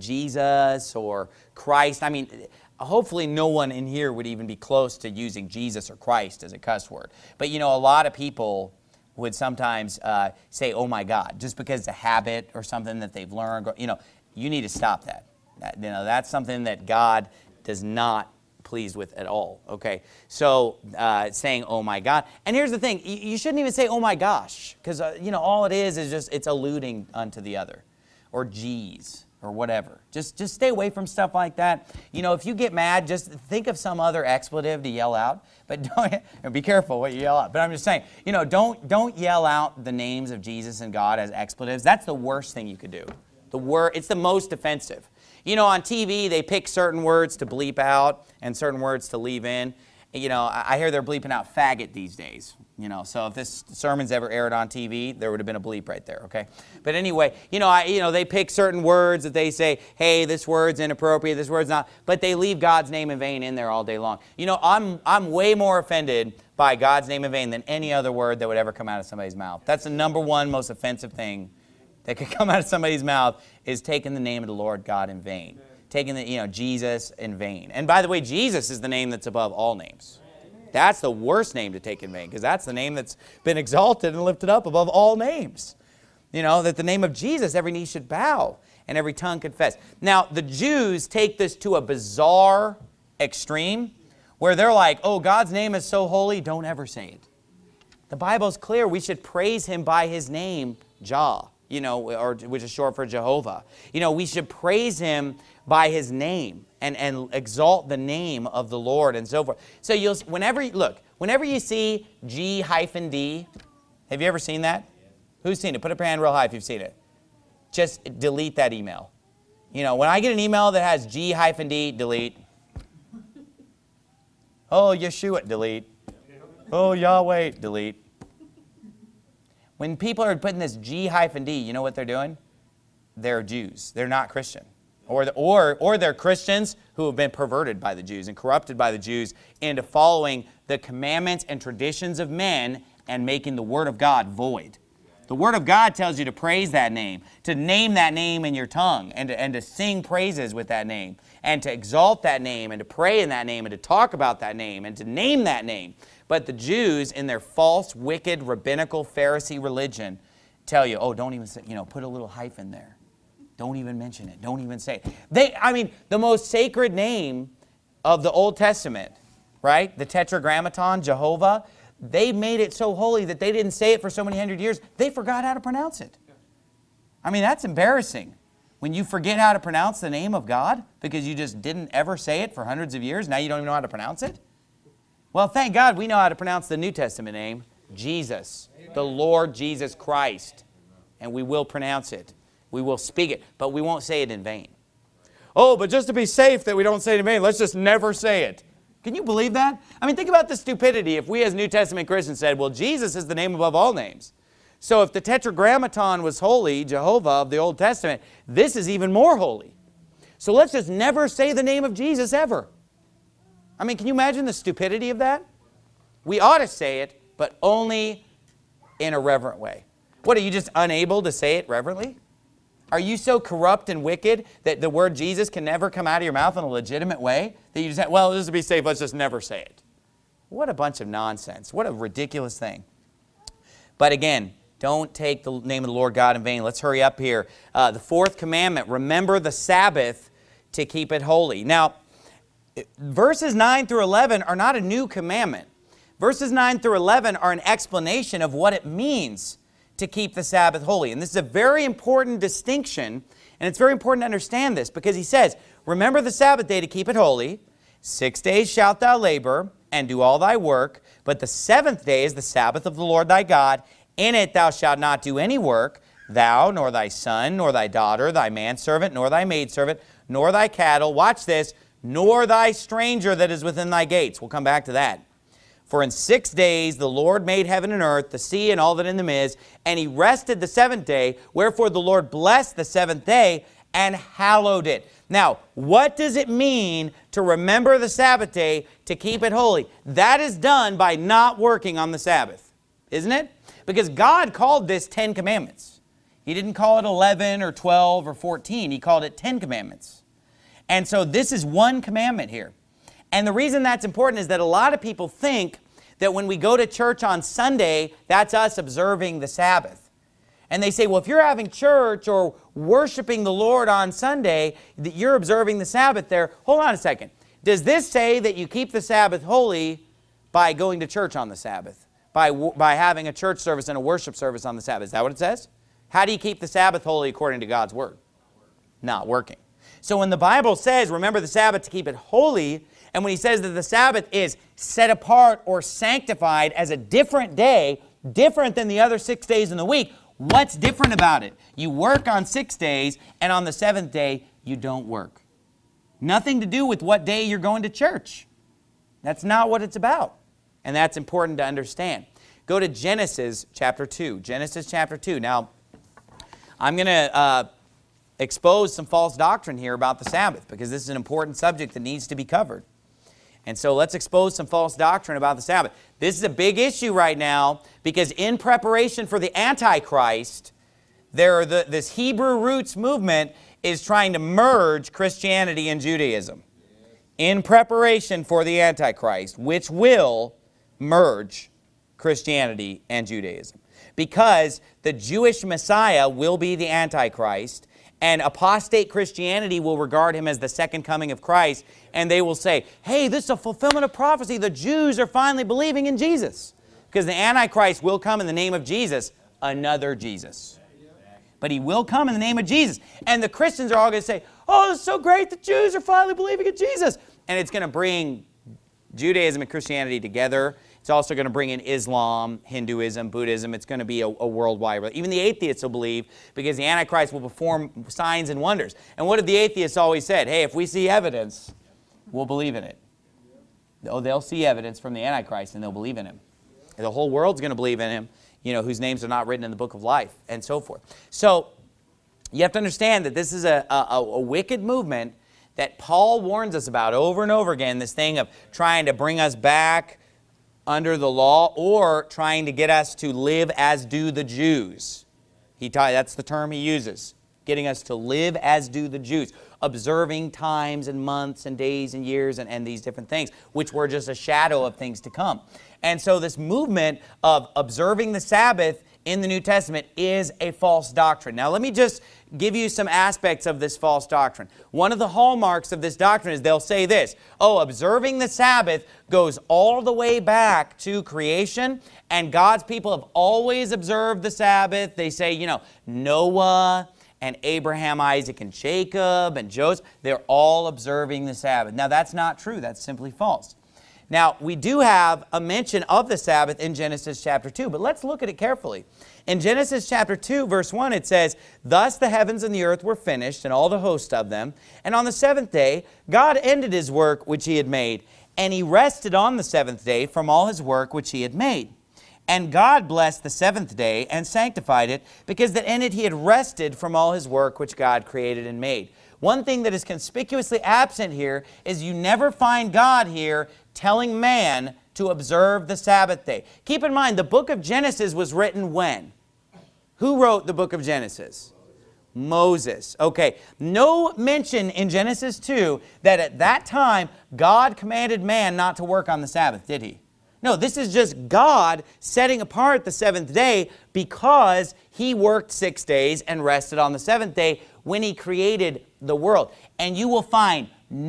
A: Jesus or Christ. I mean, hopefully no one in here would even be close to using Jesus or Christ as a cuss word. But you know, a lot of people would sometimes uh, say, oh my God, just because it's a habit or something that they've learned. You know, you need to stop that. that you know, that's something that God does not pleased with at all, okay? So uh, saying, oh my God. And here's the thing, you, you shouldn't even say, oh my gosh, because, uh, you know, all it is is just, it's alluding unto the other, or geez, or whatever. Just, just stay away from stuff like that. You know, if you get mad, just think of some other expletive to yell out, but don't, be careful what you yell out. But I'm just saying, you know, don't, don't yell out the names of Jesus and God as expletives. That's the worst thing you could do. The word, it's the most offensive. You know, on T V, they pick certain words to bleep out and certain words to leave in. You know, I hear they're bleeping out faggot these days. You know, so if this sermon's ever aired on T V, there would have been a bleep right there, okay? But anyway, you know, I, you know, they pick certain words that they say, hey, this word's inappropriate, this word's not, but they leave God's name in vain in there all day long. You know, I'm, I'm way more offended by God's name in vain than any other word that would ever come out of somebody's mouth. That's the number one most offensive thing that could come out of somebody's mouth, is taking the name of the Lord God in vain. Taking the, you know, Jesus in vain. And by the way, Jesus is the name that's above all names. That's the worst name to take in vain, because that's the name that's been exalted and lifted up above all names. You know, that the name of Jesus, every knee should bow and every tongue confess. Now, the Jews take this to a bizarre extreme where they're like, oh, God's name is so holy, don't ever say it. The Bible's clear. We should praise Him by His name, Jah. You know, or which is short for Jehovah. You know, we should praise Him by His name and, and exalt the name of the Lord and so forth. So you'll, whenever, you, look, whenever you see G hyphen D, have you ever seen that? Who's seen it? Put up your hand real high if you've seen it. Just delete that email. You know, when I get an email that has G hyphen D, delete. Oh, Yeshua, delete. Oh, Yahweh, delete. When people are putting this G hyphen D, you know what they're doing? They're Jews. They're not Christian. Or, the, or, or they're Christians who have been perverted by the Jews and corrupted by the Jews into following the commandments and traditions of men and making the Word of God void. The Word of God tells you to praise that name, to name that name in your tongue, and to, and to sing praises with that name, and to exalt that name, and to pray in that name, and to talk about that name, and to name that name. But the Jews, in their false, wicked, rabbinical, Pharisee religion, tell you, oh, don't even say, you know, put a little hyphen there. Don't even mention it. Don't even say it. They, I mean, the most sacred name of the Old Testament, right? The Tetragrammaton, Jehovah, they made it so holy that they didn't say it for so many hundred years, they forgot how to pronounce it. I mean, that's embarrassing. When you forget how to pronounce the name of God because you just didn't ever say it for hundreds of years, now you don't even know how to pronounce it? Well, thank God we know how to pronounce the New Testament name, Jesus, the Lord Jesus Christ. And we will pronounce it. We will speak it, but we won't say it in vain. Oh, but just to be safe that we don't say it in vain, let's just never say it. Can you believe that? I mean, think about the stupidity if we as New Testament Christians said, well, Jesus is the name above all names. So if the Tetragrammaton was holy, Jehovah of the Old Testament, this is even more holy. So let's just never say the name of Jesus ever. I mean, can you imagine the stupidity of that? We ought to say it, but only in a reverent way. What, are you just unable to say it reverently? Are you so corrupt and wicked that the word Jesus can never come out of your mouth in a legitimate way? That you just say, well, just to be safe, let's just never say it. What a bunch of nonsense. What a ridiculous thing. But again, don't take the name of the Lord God in vain. Let's hurry up here. Uh, the fourth commandment, remember the Sabbath to keep it holy. Now, verses nine through eleven are not a new commandment. Verses nine through eleven are an explanation of what it means to keep the Sabbath holy. And this is a very important distinction, and it's very important to understand this, because he says, remember the Sabbath day to keep it holy. Six days shalt thou labor, and do all thy work, but the seventh day is the Sabbath of the Lord thy God. In it thou shalt not do any work, thou, nor thy son, nor thy daughter, thy manservant, nor thy maidservant, nor thy cattle, watch this, nor thy stranger that is within thy gates. We'll come back to that. For in six days the Lord made heaven and earth, the sea and all that in them is, and He rested the seventh day. Wherefore the Lord blessed the seventh day and hallowed it. Now, what does it mean to remember the Sabbath day to keep it holy? That is done by not working on the Sabbath, isn't it? Because God called this Ten Commandments. He didn't call it eleven or twelve or fourteen. He called it ten commandments. And so this is one commandment here. And the reason that's important is that a lot of people think that when we go to church on Sunday, that's us observing the Sabbath. And they say, well, if you're having church or worshiping the Lord on Sunday, that you're observing the Sabbath there. Hold on a second. Does this say that you keep the Sabbath holy by going to church on the Sabbath? By, by having a church service and a worship service on the Sabbath? Is that what it says? How do you keep the Sabbath holy according to God's Word? Not working. So when the Bible says, remember the Sabbath to keep it holy, and when he says that the Sabbath is set apart or sanctified as a different day, different than the other six days in the week, what's different about it? You work on six days, and on the seventh day, you don't work. Nothing to do with what day you're going to church. That's not what it's about. And that's important to understand. Go to Genesis chapter two. Genesis chapter two. Now, I'm going to uh, expose some false doctrine here about the Sabbath, because this is an important subject that needs to be covered. And so let's expose some false doctrine about the Sabbath. This is a big issue right now, because in preparation for the Antichrist, there are the, this Hebrew roots movement is trying to merge Christianity and Judaism. In preparation for the Antichrist, which will merge Christianity and Judaism. Because the Jewish Messiah will be the Antichrist, and apostate Christianity will regard him as the second coming of Christ, and they will say, hey, this is a fulfillment of prophecy. The Jews are finally believing in Jesus. Because the Antichrist will come in the name of Jesus, another Jesus. But he will come in the name of Jesus. And the Christians are all going to say, oh, it's so great, the Jews are finally believing in Jesus. And it's going to bring Judaism and Christianity together. It's also going to bring in Islam, Hinduism, Buddhism. It's going to be a, a worldwide. Even the atheists will believe, because the Antichrist will perform signs and wonders. And what have the atheists always said? Hey, if we see evidence, we'll believe in it. Oh, they'll see evidence from the Antichrist and they'll believe in him. And the whole world's going to believe in him, you know, whose names are not written in the book of life, and so forth. So you have to understand that this is a, a, a wicked movement that Paul warns us about over and over again, this thing of trying to bring us back under the law, or trying to get us to live as do the Jews. He That's the term he uses, getting us to live as do the Jews, observing times and months and days and years and, and these different things, which were just a shadow of things to come. And so this movement of observing the Sabbath in the New Testament is a false doctrine. Now let me just give you some aspects of this false doctrine. One of the hallmarks of this doctrine is they'll say this, oh, observing the Sabbath goes all the way back to creation, and God's people have always observed the Sabbath. They say, you know, Noah and Abraham, Isaac, and Jacob, and Joseph, they're all observing the Sabbath. Now that's not true. That's simply false. Now, we do have a mention of the Sabbath in Genesis chapter two, but let's look at it carefully. In Genesis chapter two, verse one, it says, thus the heavens and the earth were finished, and all the host of them. And on the seventh day, God ended his work which he had made, and he rested on the seventh day from all his work which he had made. And God blessed the seventh day and sanctified it, because that in it he had rested from all his work which God created and made. One thing that is conspicuously absent here is you never find God here telling man to observe the Sabbath day. Keep in mind, the book of Genesis was written when? Who wrote the book of Genesis? Moses. Okay, no mention in Genesis two that at that time God commanded man not to work on the Sabbath, did he? No, this is just God setting apart the seventh day because he worked six days and rested on the seventh day when he created the world. And you will find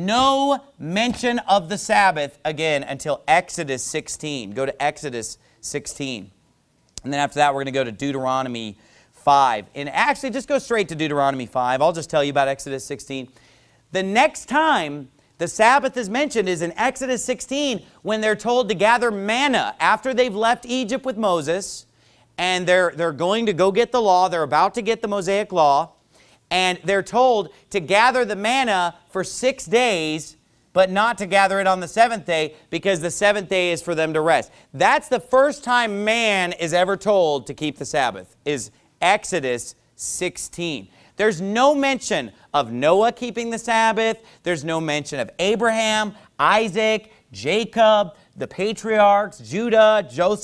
A: no mention of the Sabbath again until Exodus sixteen. Go to Exodus sixteen. And then after that, we're going to go to Deuteronomy five. And actually, just go straight to Deuteronomy five. I'll just tell you about Exodus sixteen. The next time the Sabbath is mentioned is in Exodus sixteen, when they're told to gather manna after they've left Egypt with Moses, and they're, they're going to go get the law. They're about to get the Mosaic law, and they're told to gather the manna for six days, but not to gather it on the seventh day, because the seventh day is for them to rest. That's the first time man is ever told to keep the Sabbath, is Exodus sixteen. There's no mention of Noah keeping the Sabbath. There's no mention of Abraham, Isaac, Jacob, the patriarchs, Judah, Joseph.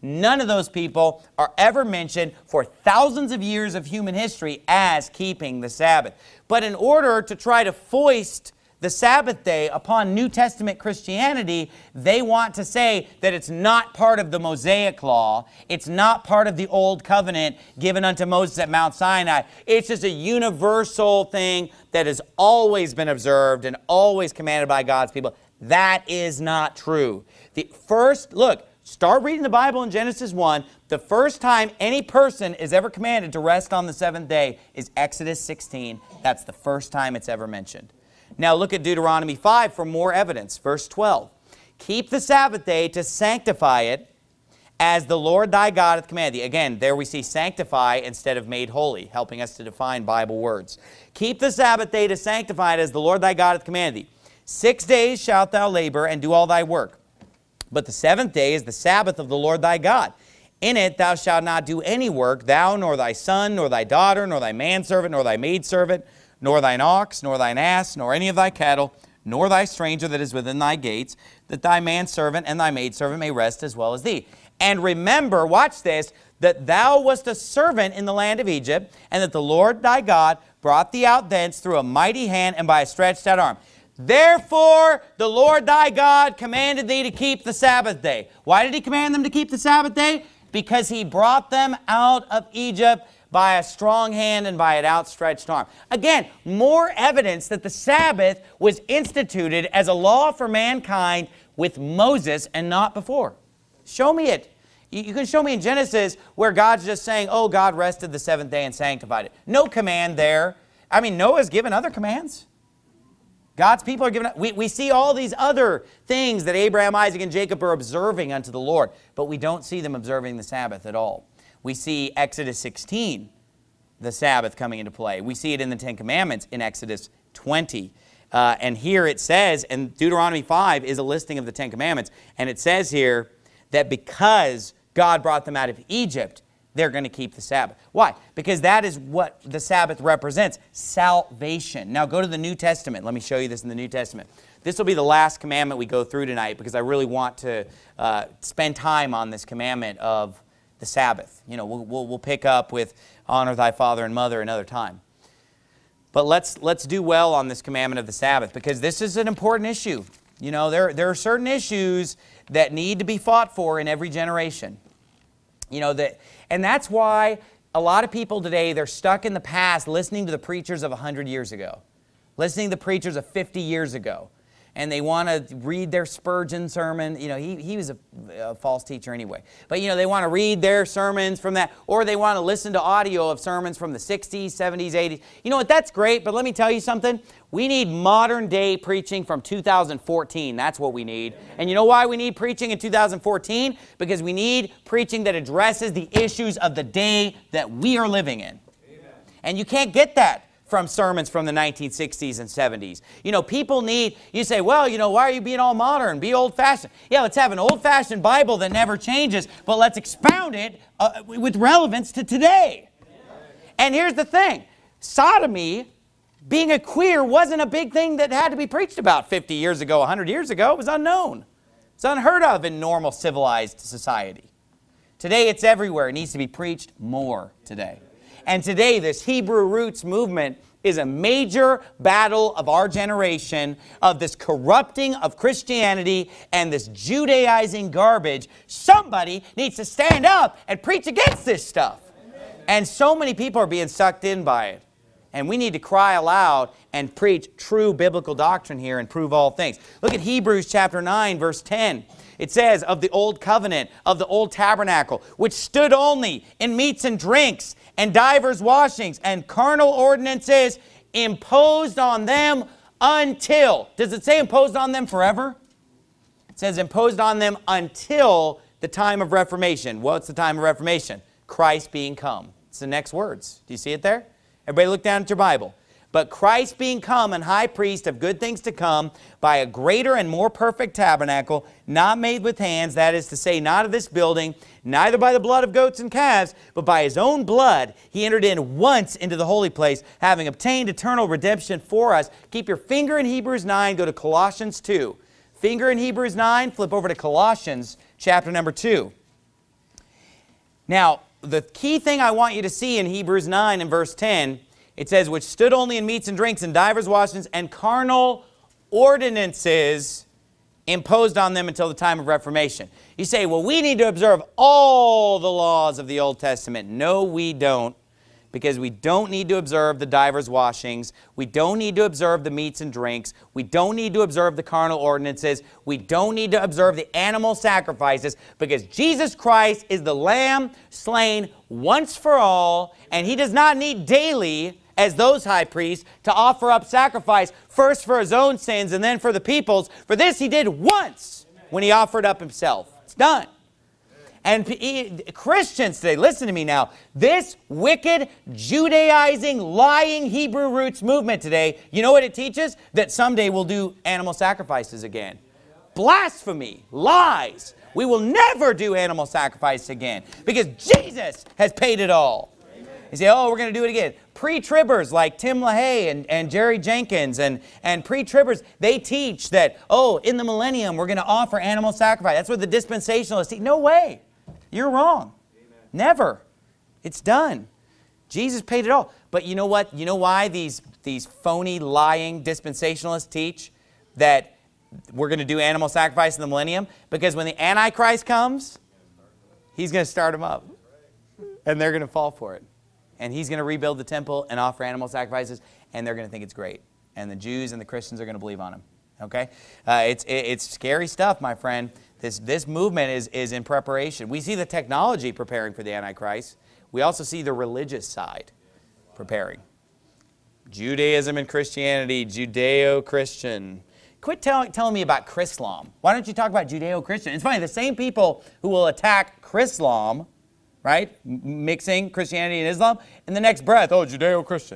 A: None of those people are ever mentioned for thousands of years of human history as keeping the Sabbath. But in order to try to foist the Sabbath day upon New Testament Christianity, they want to say that it's not part of the Mosaic law. It's not part of the Old Covenant given unto Moses at Mount Sinai. It's just a universal thing that has always been observed and always commanded by God's people. That is not true. The first, look, start reading the Bible in Genesis one. The first time any person is ever commanded to rest on the seventh day is Exodus sixteen. That's the first time it's ever mentioned. Now look at Deuteronomy five for more evidence. Verse twelve. Keep the Sabbath day to sanctify it as the Lord thy God hath commanded thee. Again, there we see sanctify instead of made holy, helping us to define Bible words. Keep the Sabbath day to sanctify it as the Lord thy God hath commanded thee. Six days shalt thou labor and do all thy work. But the seventh day is the Sabbath of the Lord thy God. In it thou shalt not do any work, thou, nor thy son, nor thy daughter, nor thy manservant, nor thy maidservant, nor thine ox, nor thine ass, nor any of thy cattle, nor thy stranger that is within thy gates, that thy manservant and thy maidservant may rest as well as thee. And remember, watch this, that thou wast a servant in the land of Egypt, and that the Lord thy God brought thee out thence through a mighty hand and by a stretched out arm. Therefore, the Lord thy God commanded thee to keep the Sabbath day. Why did he command them to keep the Sabbath day? Because he brought them out of Egypt by a strong hand and by an outstretched arm. Again, more evidence that the Sabbath was instituted as a law for mankind with Moses and not before. Show me it. You can show me in Genesis where God's just saying, oh, God rested the seventh day and sanctified it. No command there. I mean, Noah's given other commands. God's people are given, we, we see all these other things that Abraham, Isaac, and Jacob are observing unto the Lord, but we don't see them observing the Sabbath at all. We see Exodus sixteen, the Sabbath coming into play. We see it in the Ten Commandments in Exodus twenty. Uh, and here it says, and Deuteronomy five is a listing of the Ten Commandments, and it says here that because God brought them out of Egypt, they're going to keep the Sabbath. Why? Because that is what the Sabbath represents, salvation. Now go to the New Testament. Let me show you this in the New Testament. This will be the last commandment we go through tonight because I really want to uh, spend time on this commandment of the Sabbath. You know, we'll, we'll, we'll pick up with honor thy father and mother another time. But let's, let's do well on this commandment of the Sabbath because this is an important issue. You know, there, there are certain issues that need to be fought for in every generation. You know, that, and that's why a lot of people today, they're stuck in the past listening to the preachers of one hundred years ago, listening to the preachers of fifty years ago. And they want to read their Spurgeon sermon. You know, he, he was a, a false teacher anyway. But, you know, they want to read their sermons from that, or they want to listen to audio of sermons from the sixties, seventies, eighties. You know what, that's great, but let me tell you something. We need modern day preaching from two thousand fourteen. That's what we need. And you know why we need preaching in two thousand fourteen? Because we need preaching that addresses the issues of the day that we are living in. Amen. And you can't get that from sermons from the nineteen sixties and seventies. You know, people need, you say, well, you know, why are you being all modern? Be old-fashioned. Yeah, let's have an old-fashioned Bible that never changes, but let's expound it uh, with relevance to today. And here's the thing. Sodomy, being a queer, wasn't a big thing that had to be preached about fifty years ago, one hundred years ago. It was unknown. It's unheard of in normal civilized society. Today it's everywhere. It needs to be preached more today. And today, this Hebrew roots movement is a major battle of our generation, of this corrupting of Christianity and this Judaizing garbage. Somebody needs to stand up and preach against this stuff. And so many people are being sucked in by it. And we need to cry aloud and preach true biblical doctrine here and prove all things. Look at Hebrews chapter nine, verse ten. It says, of the old covenant, of the old tabernacle, which stood only in meats and drinks, and divers washings, and carnal ordinances imposed on them until. Does it say imposed on them forever? It says imposed on them until the time of Reformation. What's the time of Reformation? Christ being come. It's the next words. Do you see it there? Everybody look down at your Bible. But Christ being come and high priest of good things to come by a greater and more perfect tabernacle, not made with hands, that is to say, not of this building, neither by the blood of goats and calves, but by his own blood, he entered in once into the holy place, having obtained eternal redemption for us. Keep your finger in Hebrews nine, go to Colossians two. Finger in Hebrews nine, flip over to Colossians chapter number two. Now, the key thing I want you to see in Hebrews nine and verse ten, it says, which stood only in meats and drinks and divers washings and carnal ordinances imposed on them until the time of Reformation. You say, well, we need to observe all the laws of the Old Testament. No, we don't, because we don't need to observe the divers washings. We don't need to observe the meats and drinks. We don't need to observe the carnal ordinances. We don't need to observe the animal sacrifices, because Jesus Christ is the Lamb slain once for all, and He does not need daily, as those high priests, to offer up sacrifice, first for His own sins and then for the people's. For this He did once when He offered up Himself. It's done. And Christians today, listen to me now, this wicked, Judaizing, lying Hebrew roots movement today, you know what it teaches? That someday we'll do animal sacrifices again. Blasphemy, lies. We will never do animal sacrifice again, because Jesus has paid it all. You say, oh, we're going to do it again. Pre-tribbers like Tim LaHaye and, and Jerry Jenkins and, and pre-tribbers, they teach that, oh, in the millennium, we're going to offer animal sacrifice. That's what the dispensationalists teach. No way. You're wrong. Amen. Never. It's done. Jesus paid it all. But you know what? You know why these, these phony, lying dispensationalists teach that we're going to do animal sacrifice in the millennium? Because when the Antichrist comes, he's going to start them up. And they're going to fall for it. And he's going to rebuild the temple and offer animal sacrifices, and they're going to think it's great. And the Jews and the Christians are going to believe on him. Okay? Uh, it's, it, it's scary stuff, my friend. This, this movement is, is in preparation. We see the technology preparing for the Antichrist. We also see the religious side preparing. Judaism and Christianity, Judeo-Christian. Quit tell, telling me about Chrislam. Why don't you talk about Judeo-Christian? It's funny, the same people who will attack Chrislam, right? Mixing Christianity and Islam. In the next breath, oh, Judeo-Christian.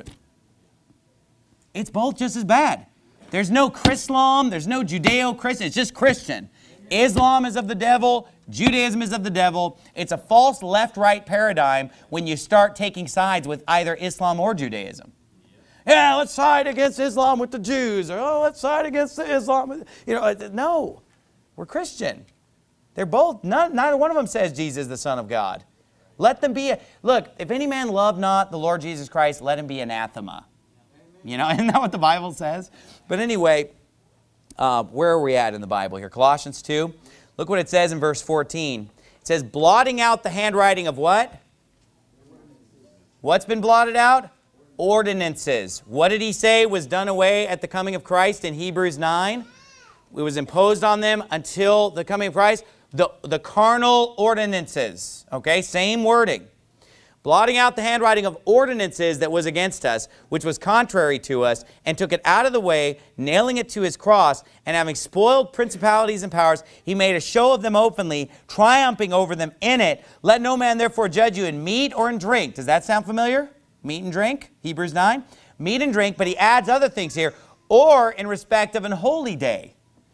A: It's both just as bad. There's no Chrislam, there's no Judeo-Christian, it's just Christian. Islam is of the devil, Judaism is of the devil. It's a false left-right paradigm when you start taking sides with either Islam or Judaism. Yeah, let's side against Islam with the Jews, or oh, let's side against the Islam. You know, no, we're Christian. They're both, none, neither one of them says Jesus is the Son of God. Let them be, a, look, if any man love not the Lord Jesus Christ, let him be anathema. You know, isn't that what the Bible says? But anyway, uh, where are we at in the Bible here? Colossians two. Look what it says in verse fourteen. It says, blotting out the handwriting of what? What's been blotted out? Ordinances. What did he say was done away at the coming of Christ in Hebrews nine? It was imposed on them until the coming of Christ. The, the carnal ordinances, okay, same wording. Blotting out the handwriting of ordinances that was against us, which was contrary to us, and took it out of the way, nailing it to his cross, and having spoiled principalities and powers, he made a show of them openly, triumphing over them in it. Let no man therefore judge you in meat or in drink. Does that sound familiar? Meat and drink, Hebrews nine. Meat and drink, but he adds other things here. Or in respect of an holy day,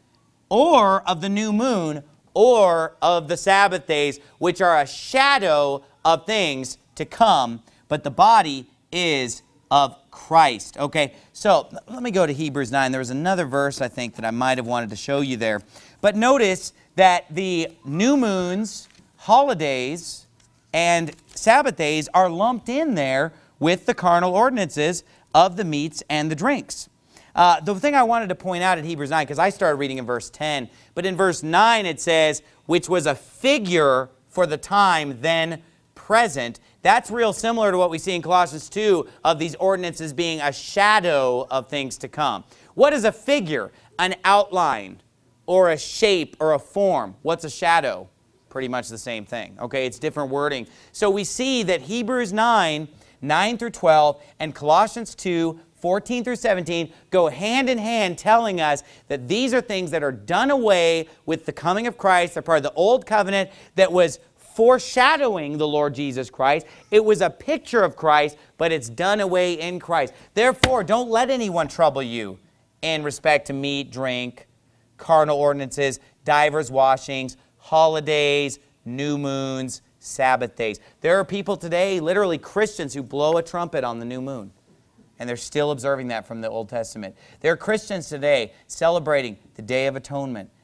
A: or of the new moon, or of the Sabbath days, which are a shadow of things to come, but the body is of Christ. Okay, so let me go to Hebrews nine. There was another verse, I think, that I might have wanted to show you there. But notice that the new moons, holidays, and Sabbath days are lumped in there with the carnal ordinances of the meats and the drinks. Uh, the thing I wanted to point out in Hebrews nine, because I started reading in verse ten, but in verse nine it says, which was a figure for the time then present. That's real similar to what we see in Colossians two of these ordinances being a shadow of things to come. What is a figure? An outline or a shape or a form. What's a shadow? Pretty much the same thing. Okay, it's different wording. So we see that Hebrews nine, nine through twelve, and Colossians two, fourteen through seventeen go hand in hand, telling us that these are things that are done away with the coming of Christ. They're part of the old covenant that was foreshadowing the Lord Jesus Christ. It was a picture of Christ, but it's done away in Christ. Therefore, don't let anyone trouble you in respect to meat, drink, carnal ordinances, divers washings, holidays, new moons, Sabbath days. There are people today, literally Christians, who blow a trumpet on the new moon. And they're still observing that from the Old Testament. There are Christians today celebrating the Day of Atonement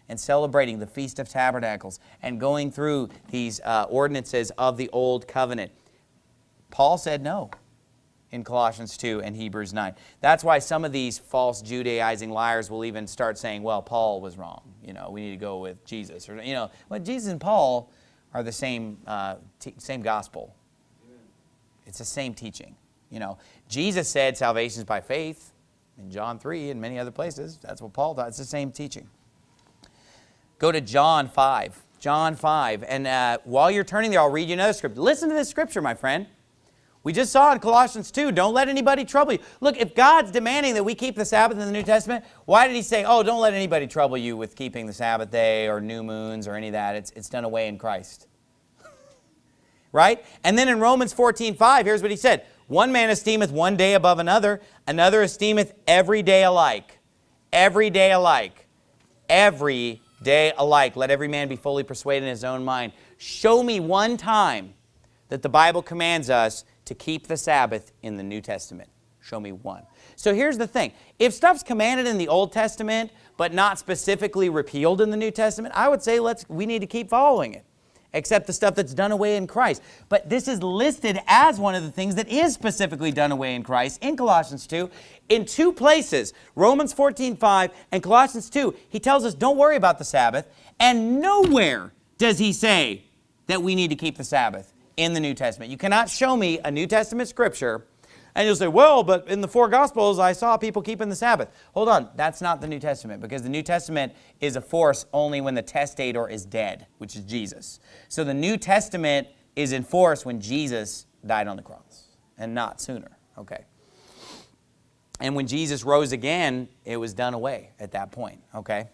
A: and celebrating the Feast of Tabernacles and going through these uh, ordinances of the Old Covenant. Paul said no in Colossians two and Hebrews nine. That's why some of these false Judaizing liars will even start saying, well, Paul was wrong. You know, we need to go with Jesus. Or, you know, well, Jesus and Paul are the same, uh, t- same gospel. Amen. It's the same teaching. You know, Jesus said salvation is by faith in John three and many other places. That's what Paul taught. It's the same teaching. Go to John five. John five. And uh, while you're turning there, I'll read you another scripture. Listen to this scripture, my friend. We just saw in Colossians two, don't let anybody trouble you. Look, if God's demanding that we keep the Sabbath in the New Testament, why did he say, oh, don't let anybody trouble you with keeping the Sabbath day or new moons or any of that? It's, it's done away in Christ. Right? And then in Romans fourteen five, here's what he said. One man esteemeth one day above another, another esteemeth every day alike. Every day alike. Every day alike. Let every man be fully persuaded in his own mind. Show me one time that the Bible commands us to keep the Sabbath in the New Testament. Show me one. So here's the thing. If stuff's commanded in the Old Testament, but not specifically repealed in the New Testament, I would say let's we need to keep following it, except the stuff that's done away in Christ. But this is listed as one of the things that is specifically done away in Christ in Colossians two. In two places, Romans fourteen five and Colossians two, he tells us don't worry about the Sabbath, and nowhere does he say that we need to keep the Sabbath in the New Testament. You cannot show me a New Testament scripture and you'll say, well, but in the four Gospels I saw people keeping the Sabbath. Hold on, that's not the New Testament, because the New Testament is a force only when the testator is dead, which is Jesus. So the New Testament is in force when Jesus died on the cross and not sooner. Okay. And when Jesus rose again, it was done away at that point. Okay.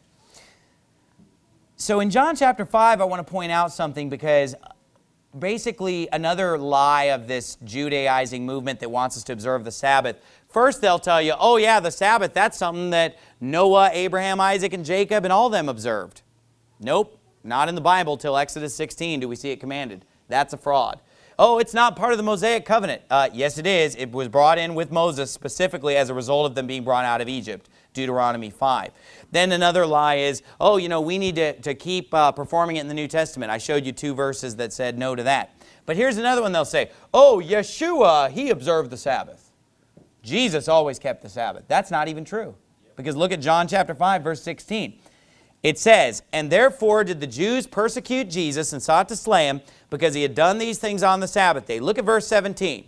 A: So in John chapter five, I want to point out something, because basically another lie of this Judaizing movement that wants us to observe the Sabbath. First they'll tell you, oh yeah, the Sabbath, that's something that Noah, Abraham, Isaac, and Jacob and all them observed. Nope, not in the Bible till Exodus sixteen do we see it commanded. That's a fraud. Oh, it's not part of the Mosaic covenant. Uh, yes, it is. It was brought in with Moses specifically as a result of them being brought out of Egypt. Deuteronomy five. Then another lie is, oh, you know, we need to, to keep uh, performing it in the New Testament. I showed you two verses that said no to that. But here's another one they'll say, oh, Yeshua, he observed the Sabbath. Jesus always kept the Sabbath. That's not even true. Because look at John chapter five, verse sixteen. It says, and therefore did the Jews persecute Jesus and sought to slay him, because he had done these things on the Sabbath day. Look at verse seventeen.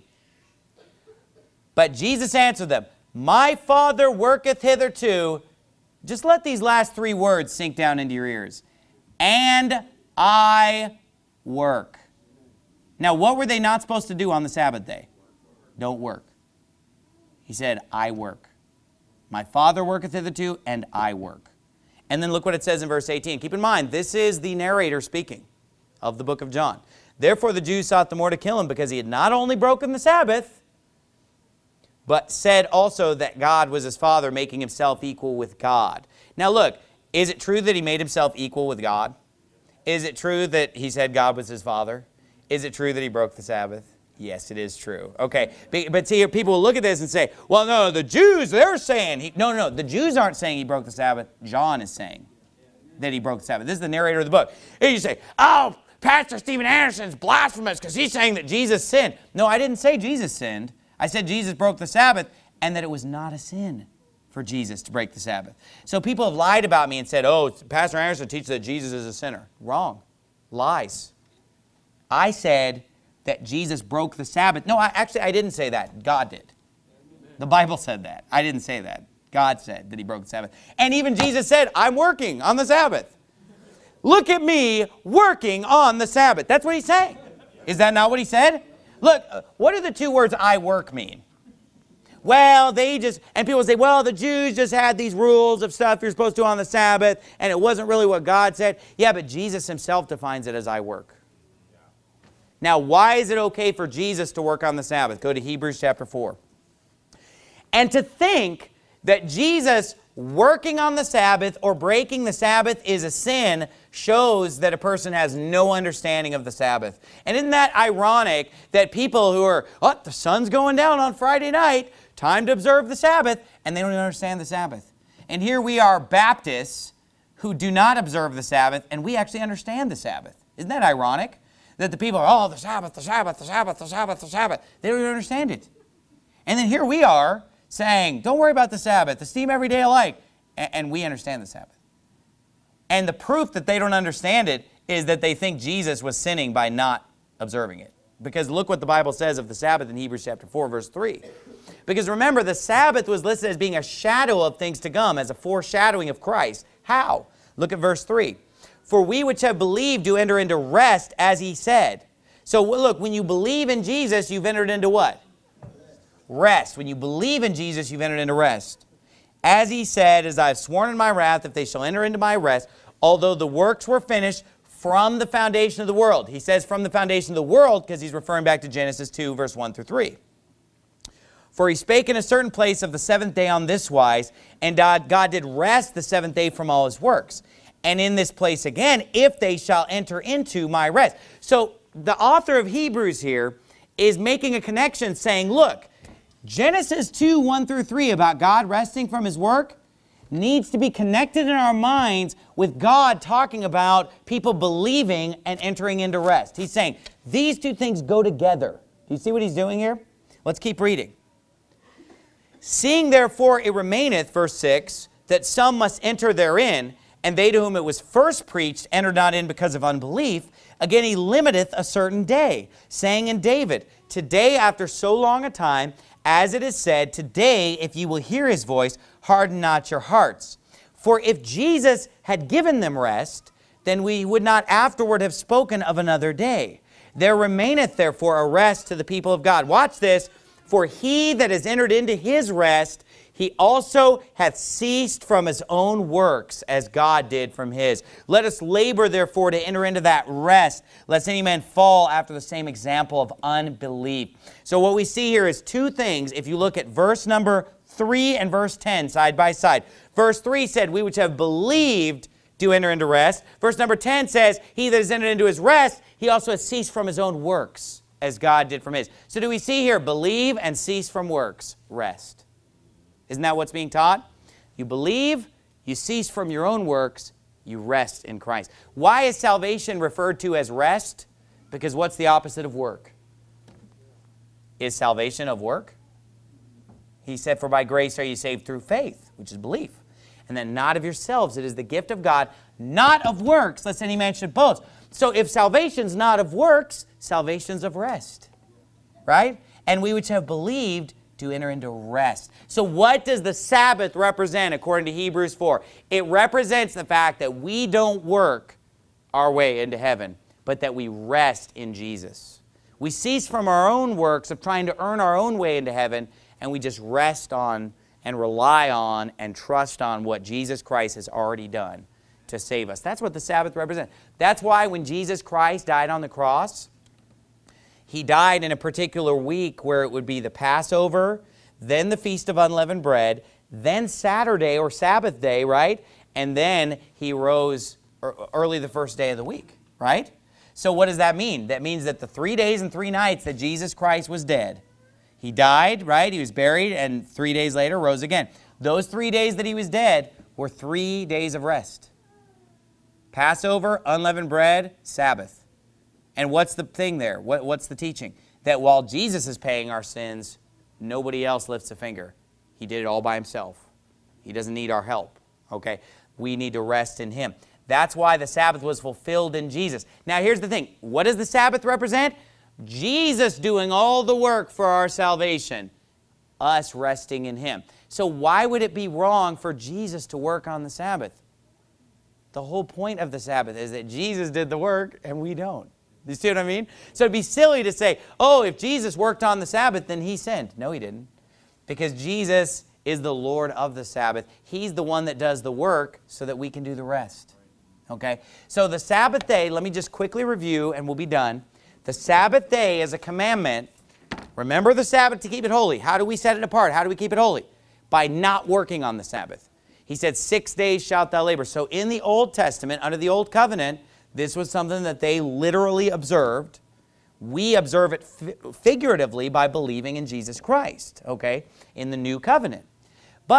A: But Jesus answered them, my Father worketh hitherto. Just let these last three words sink down into your ears. And I work. Now, what were they not supposed to do on the Sabbath day? Don't work. He said, I work. My Father worketh hitherto, and I work. And then look what it says in verse eighteen. Keep in mind, this is the narrator speaking of the book of John. Therefore the Jews sought the more to kill him, because he had not only broken the Sabbath, but said also that God was his Father, making himself equal with God. Now look, is it true that he made himself equal with God? Is it true that he said God was his Father? Is it true that he broke the Sabbath? Yes, it is true. Okay, but see, people will look at this and say, well, no, the Jews, they're saying, he, no, no, no, the Jews aren't saying he broke the Sabbath. John is saying that he broke the Sabbath. This is the narrator of the book. And you say, oh, Pastor Steven Anderson's blasphemous because he's saying that Jesus sinned. No, I didn't say Jesus sinned. I said Jesus broke the Sabbath, and that it was not a sin for Jesus to break the Sabbath. So people have lied about me and said, oh, Pastor Anderson teaches that Jesus is a sinner. Wrong. Lies. I said that Jesus broke the Sabbath. No, I, actually, I didn't say that. God did. The Bible said that. I didn't say that. God said that he broke the Sabbath. And even Jesus said, I'm working on the Sabbath. Look at me working on the Sabbath. That's what he's saying. Is that not what he said? Look, what do the two words I work mean? Well, they just, and people say, well, the Jews just had these rules of stuff you're supposed to do on the Sabbath, and it wasn't really what God said. Yeah, but Jesus himself defines it as I work. Now, why is it okay for Jesus to work on the Sabbath? Go to Hebrews chapter four. And to think that Jesus working on the Sabbath or breaking the Sabbath is a sin shows that a person has no understanding of the Sabbath. And isn't that ironic that people who are, oh, the sun's going down on Friday night, time to observe the Sabbath, and they don't even understand the Sabbath. And here we are Baptists who do not observe the Sabbath, and we actually understand the Sabbath. Isn't that ironic? That the people are, oh, the Sabbath, the Sabbath, the Sabbath, the Sabbath, the Sabbath. They don't even understand it. And then here we are saying, don't worry about the Sabbath, esteem every day alike. And we understand the Sabbath. And the proof that they don't understand it is that they think Jesus was sinning by not observing it. Because look what the Bible says of the Sabbath in Hebrews chapter four, verse three. Because remember, the Sabbath was listed as being a shadow of things to come, as a foreshadowing of Christ. How? Look at verse three. For we which have believed do enter into rest, as he said. So look, when you believe in Jesus, you've entered into what? Rest. When you believe in Jesus, you've entered into rest. As he said, as I have sworn in my wrath, if they shall enter into my rest, although the works were finished from the foundation of the world. He says from the foundation of the world because he's referring back to Genesis two, verse one through three. For he spake in a certain place of the seventh day on this wise, and God, God did rest the seventh day from all his works. And in this place again, if they shall enter into my rest. So the author of Hebrews here is making a connection saying, look, Genesis two, one through three about God resting from his work needs to be connected in our minds with God talking about people believing and entering into rest. He's saying these two things go together. Do you see what he's doing here? Let's keep reading. Seeing therefore it remaineth, verse six, that some must enter therein, and they to whom it was first preached entered not in because of unbelief. Again, he limiteth a certain day, saying in David, today after so long a time, as it is said, today if ye will hear his voice, harden not your hearts. For if Jesus had given them rest, then we would not afterward have spoken of another day. There remaineth therefore a rest to the people of God. Watch this. For he that has entered into his rest, he also hath ceased from his own works, as God did from his. Let us labor, therefore, to enter into that rest, lest any man fall after the same example of unbelief. So what we see here is two things. If you look at verse number three and verse ten side by side. Verse three said, we which have believed do enter into rest. Verse number ten says, he that has entered into his rest, he also has ceased from his own works, as God did from his. So do we see here, believe and cease from works, rest. Isn't that what's being taught? You believe, you cease from your own works, you rest in Christ. Why is salvation referred to as rest? Because what's the opposite of work? Is salvation of work? He said, for by grace are you saved through faith, which is belief. And then not of yourselves, it is the gift of God, not of works, lest any man should boast. So if salvation's not of works, salvation's of rest, right? And we which have believed to enter into rest. So what does the Sabbath represent according to Hebrews four? It represents the fact that we don't work our way into heaven, but that we rest in Jesus. We cease from our own works of trying to earn our own way into heaven, and we just rest on and rely on and trust on what Jesus Christ has already done to save us. That's what the Sabbath represents. That's why when Jesus Christ died on the cross, he died in a particular week where it would be the Passover, then the Feast of Unleavened Bread, then Saturday or Sabbath day, right? And then he rose early the first day of the week, right? So what does that mean? That means that the three days and three nights that Jesus Christ was dead, he died, right? He was buried, and three days later rose again. Those three days that he was dead were three days of rest. Passover, unleavened bread, Sabbath. And what's the thing there? What, what's the teaching? That while Jesus is paying our sins, nobody else lifts a finger. He did it all by himself. He doesn't need our help, okay? We need to rest in him. That's why the Sabbath was fulfilled in Jesus. Now here's the thing. What does the Sabbath represent? Jesus doing all the work for our salvation. Us resting in him. So why would it be wrong for Jesus to work on the Sabbath? The whole point of the Sabbath is that Jesus did the work and we don't. You see what I mean? So it'd be silly to say, oh, if Jesus worked on the Sabbath, then he sinned. No, he didn't. Because Jesus is the Lord of the Sabbath. He's the one that does the work so that we can do the rest. Okay? So the Sabbath day, let me just quickly review and we'll be done. The Sabbath day is a commandment. Remember the Sabbath to keep it holy. How do we set it apart? How do we keep it holy? By not working on the Sabbath. He said, six days shalt thou labor. So in the Old Testament, under the Old Covenant, this was something that they literally observed. We observe it figuratively by believing in Jesus Christ, okay, in the New Covenant. But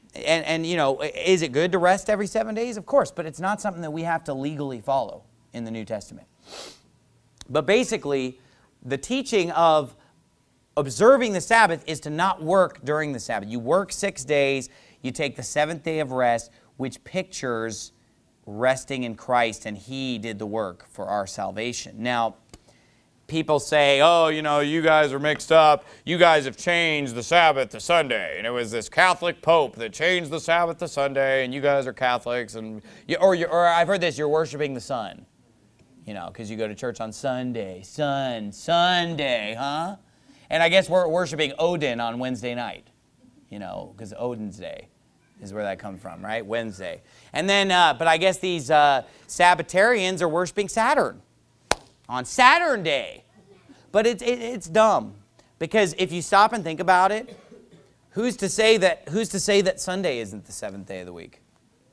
A: and, and, you know, is it good to rest every seven days? Of course, but it's not something that we have to legally follow in the New Testament. But basically, the teaching of observing the Sabbath is to not work during the Sabbath. You work six days, you take the seventh day of rest, which pictures resting in Christ, and He did the work for our salvation. Now, people say, oh, you know, you guys are mixed up. You guys have changed the Sabbath to Sunday. And it was this Catholic Pope that changed the Sabbath to Sunday, and you guys are Catholics. And you, or, you, or I've heard this, you're worshiping the sun. You know, because you go to church on Sunday. Sun, Sunday, huh? And I guess we're worshiping Odin on Wednesday night. You know, because Odin's Day is where that comes from, right? Wednesday. And then, uh, but I guess these uh, Sabbatarians are worshiping Saturn on Saturn Day. But it's it, it's dumb, because if you stop and think about it, who's to say that who's to say that Sunday isn't the seventh day of the week?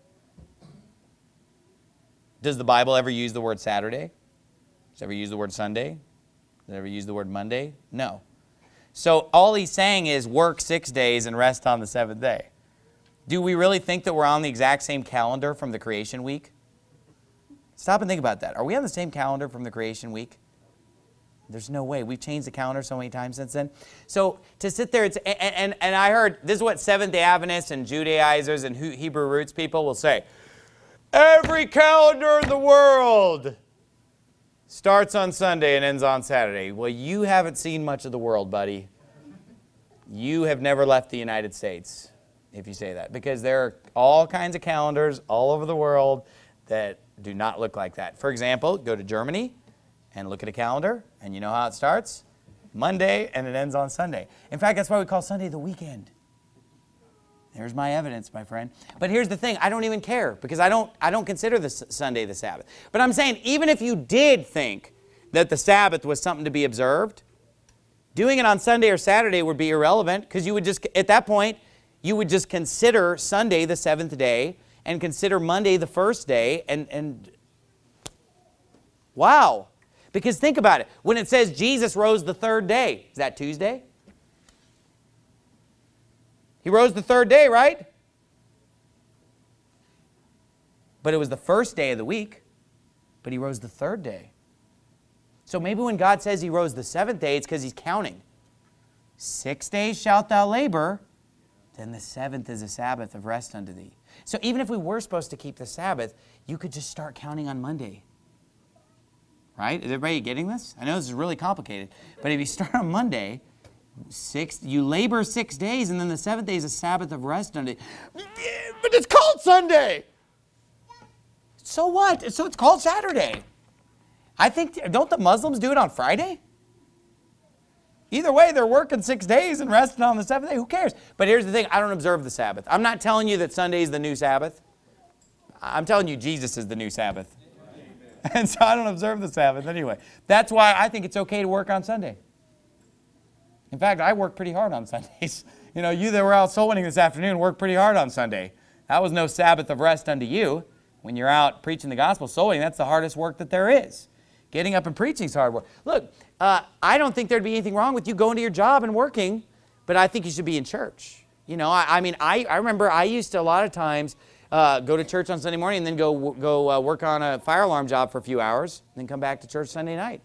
A: Does the Bible ever use the word Saturday? Does it ever use the word Sunday? Does it ever use the word Monday? No. So all he's saying is work six days and rest on the seventh day. Do we really think that we're on the exact same calendar from the creation week? Stop and think about that. Are we on the same calendar from the creation week? There's no way. We've changed the calendar so many times since then. So to sit there, it's, and, and, and I heard, this is what Seventh-day Adventists and Judaizers and Hebrew roots people will say. Every calendar in the world starts on Sunday and ends on Saturday. Well, you haven't seen much of the world, buddy. You have never left the United States, if you say that. Because there are all kinds of calendars all over the world that do not look like that. For example, go to Germany and look at a calendar, and you know how it starts? Monday, and it ends on Sunday. In fact, that's why we call Sunday the weekend. There's my evidence, my friend. But here's the thing, I don't even care, because I don't, I don't consider the Sunday the Sabbath. But I'm saying, even if you did think that the Sabbath was something to be observed, doing it on Sunday or Saturday would be irrelevant, because you would just, at that point, you would just consider Sunday the seventh day, and consider Monday the first day, and, and wow. Because think about it, when it says Jesus rose the third day, is that Tuesday? He rose the third day, right? But it was the first day of the week, but He rose the third day. So maybe when God says He rose the seventh day, it's because He's counting. Six days shalt thou labor, then the seventh is a Sabbath of rest unto thee. So even if we were supposed to keep the Sabbath, you could just start counting on Monday. Right? Is everybody getting this? I know this is really complicated, but if you start on Monday, six, you labor six days, and then the seventh day is a Sabbath of rest unto thee. But it's called Sunday. So what? So it's called Saturday. I think, don't the Muslims do it on Friday? Either way, they're working six days and resting on the seventh day. Who cares? But here's the thing. I don't observe the Sabbath. I'm not telling you that Sunday is the new Sabbath. I'm telling you Jesus is the new Sabbath. And so I don't observe the Sabbath anyway. That's why I think it's okay to work on Sunday. In fact, I work pretty hard on Sundays. You know, you that were out soul winning this afternoon worked pretty hard on Sunday. That was no Sabbath of rest unto you. When you're out preaching the gospel, soul winning, that's the hardest work that there is. Getting up and preaching is hard work. Look, uh, I don't think there'd be anything wrong with you going to your job and working, but I think you should be in church. You know, I, I mean, I, I remember I used to a lot of times uh, go to church on Sunday morning and then go, go uh, work on a fire alarm job for a few hours, and then come back to church Sunday night.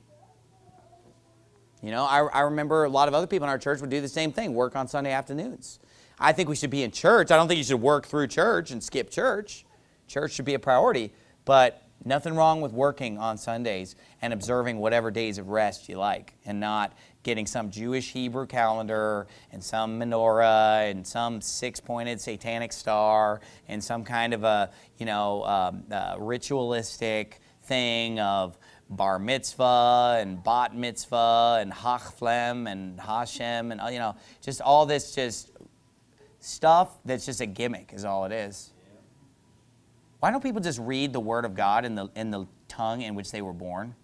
A: You know, I, I remember a lot of other people in our church would do the same thing, work on Sunday afternoons. I think we should be in church. I don't think you should work through church and skip church. Church should be a priority, but nothing wrong with working on Sundays and observing whatever days of rest you like, and not getting some Jewish Hebrew calendar and some menorah and some six-pointed satanic star and some kind of a, you know, um, uh, ritualistic thing of bar mitzvah and bat mitzvah and hachflem and hashem and, you know, just all this just stuff that's just a gimmick is all it is. Why don't people just read the Word of God in the, in the tongue in which they were born?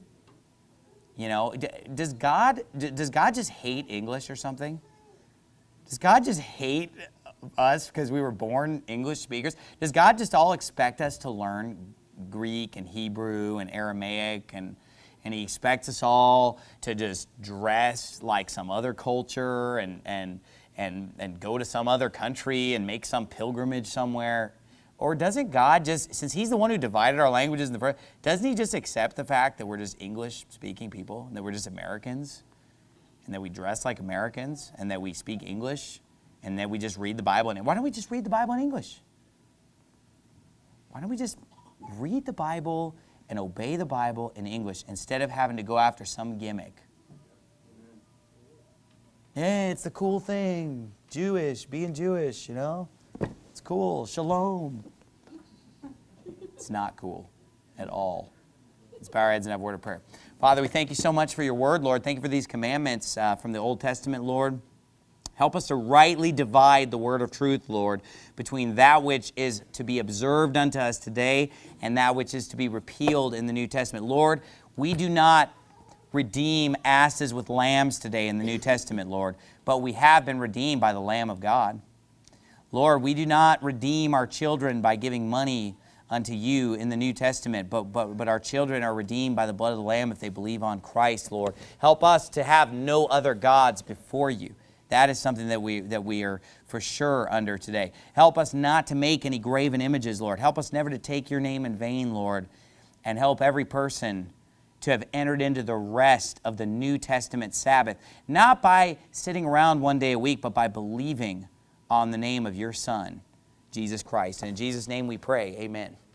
A: You know, does God, does God just hate English or something? Does God just hate us because we were born English speakers? Does God just all expect us to learn Greek and Hebrew and Aramaic, and, and He expects us all to just dress like some other culture and, and, and, and go to some other country and make some pilgrimage somewhere? Or doesn't God just, since he's the one who divided our languages in the first, doesn't he just accept the fact that we're just English-speaking people, and that we're just Americans, and that we dress like Americans, and that we speak English, and that we just read the Bible? And why don't we just read the Bible in English? Why don't we just read the Bible and obey the Bible in English instead of having to go after some gimmick? Yeah, it's the cool thing. Jewish, being Jewish, you know? It's cool. Shalom. It's not cool at all. Let's bow our heads and have a word of prayer. Father, we thank you so much for your word, Lord. Thank you for these commandments uh, from the Old Testament, Lord. Help us to rightly divide the word of truth, Lord, between that which is to be observed unto us today and that which is to be repealed in the New Testament. Lord, we do not redeem asses with lambs today in the New Testament, Lord, but we have been redeemed by the Lamb of God. Lord, we do not redeem our children by giving money unto you in the New Testament, but, but, but our children are redeemed by the blood of the Lamb if they believe on Christ, Lord. Help us to have no other gods before you. That is something that we, that we are for sure under today. Help us not to make any graven images, Lord. Help us never to take your name in vain, Lord. And help every person to have entered into the rest of the New Testament Sabbath, not by sitting around one day a week, but by believing on the name of your Son, Jesus Christ. And in Jesus' name we pray, amen.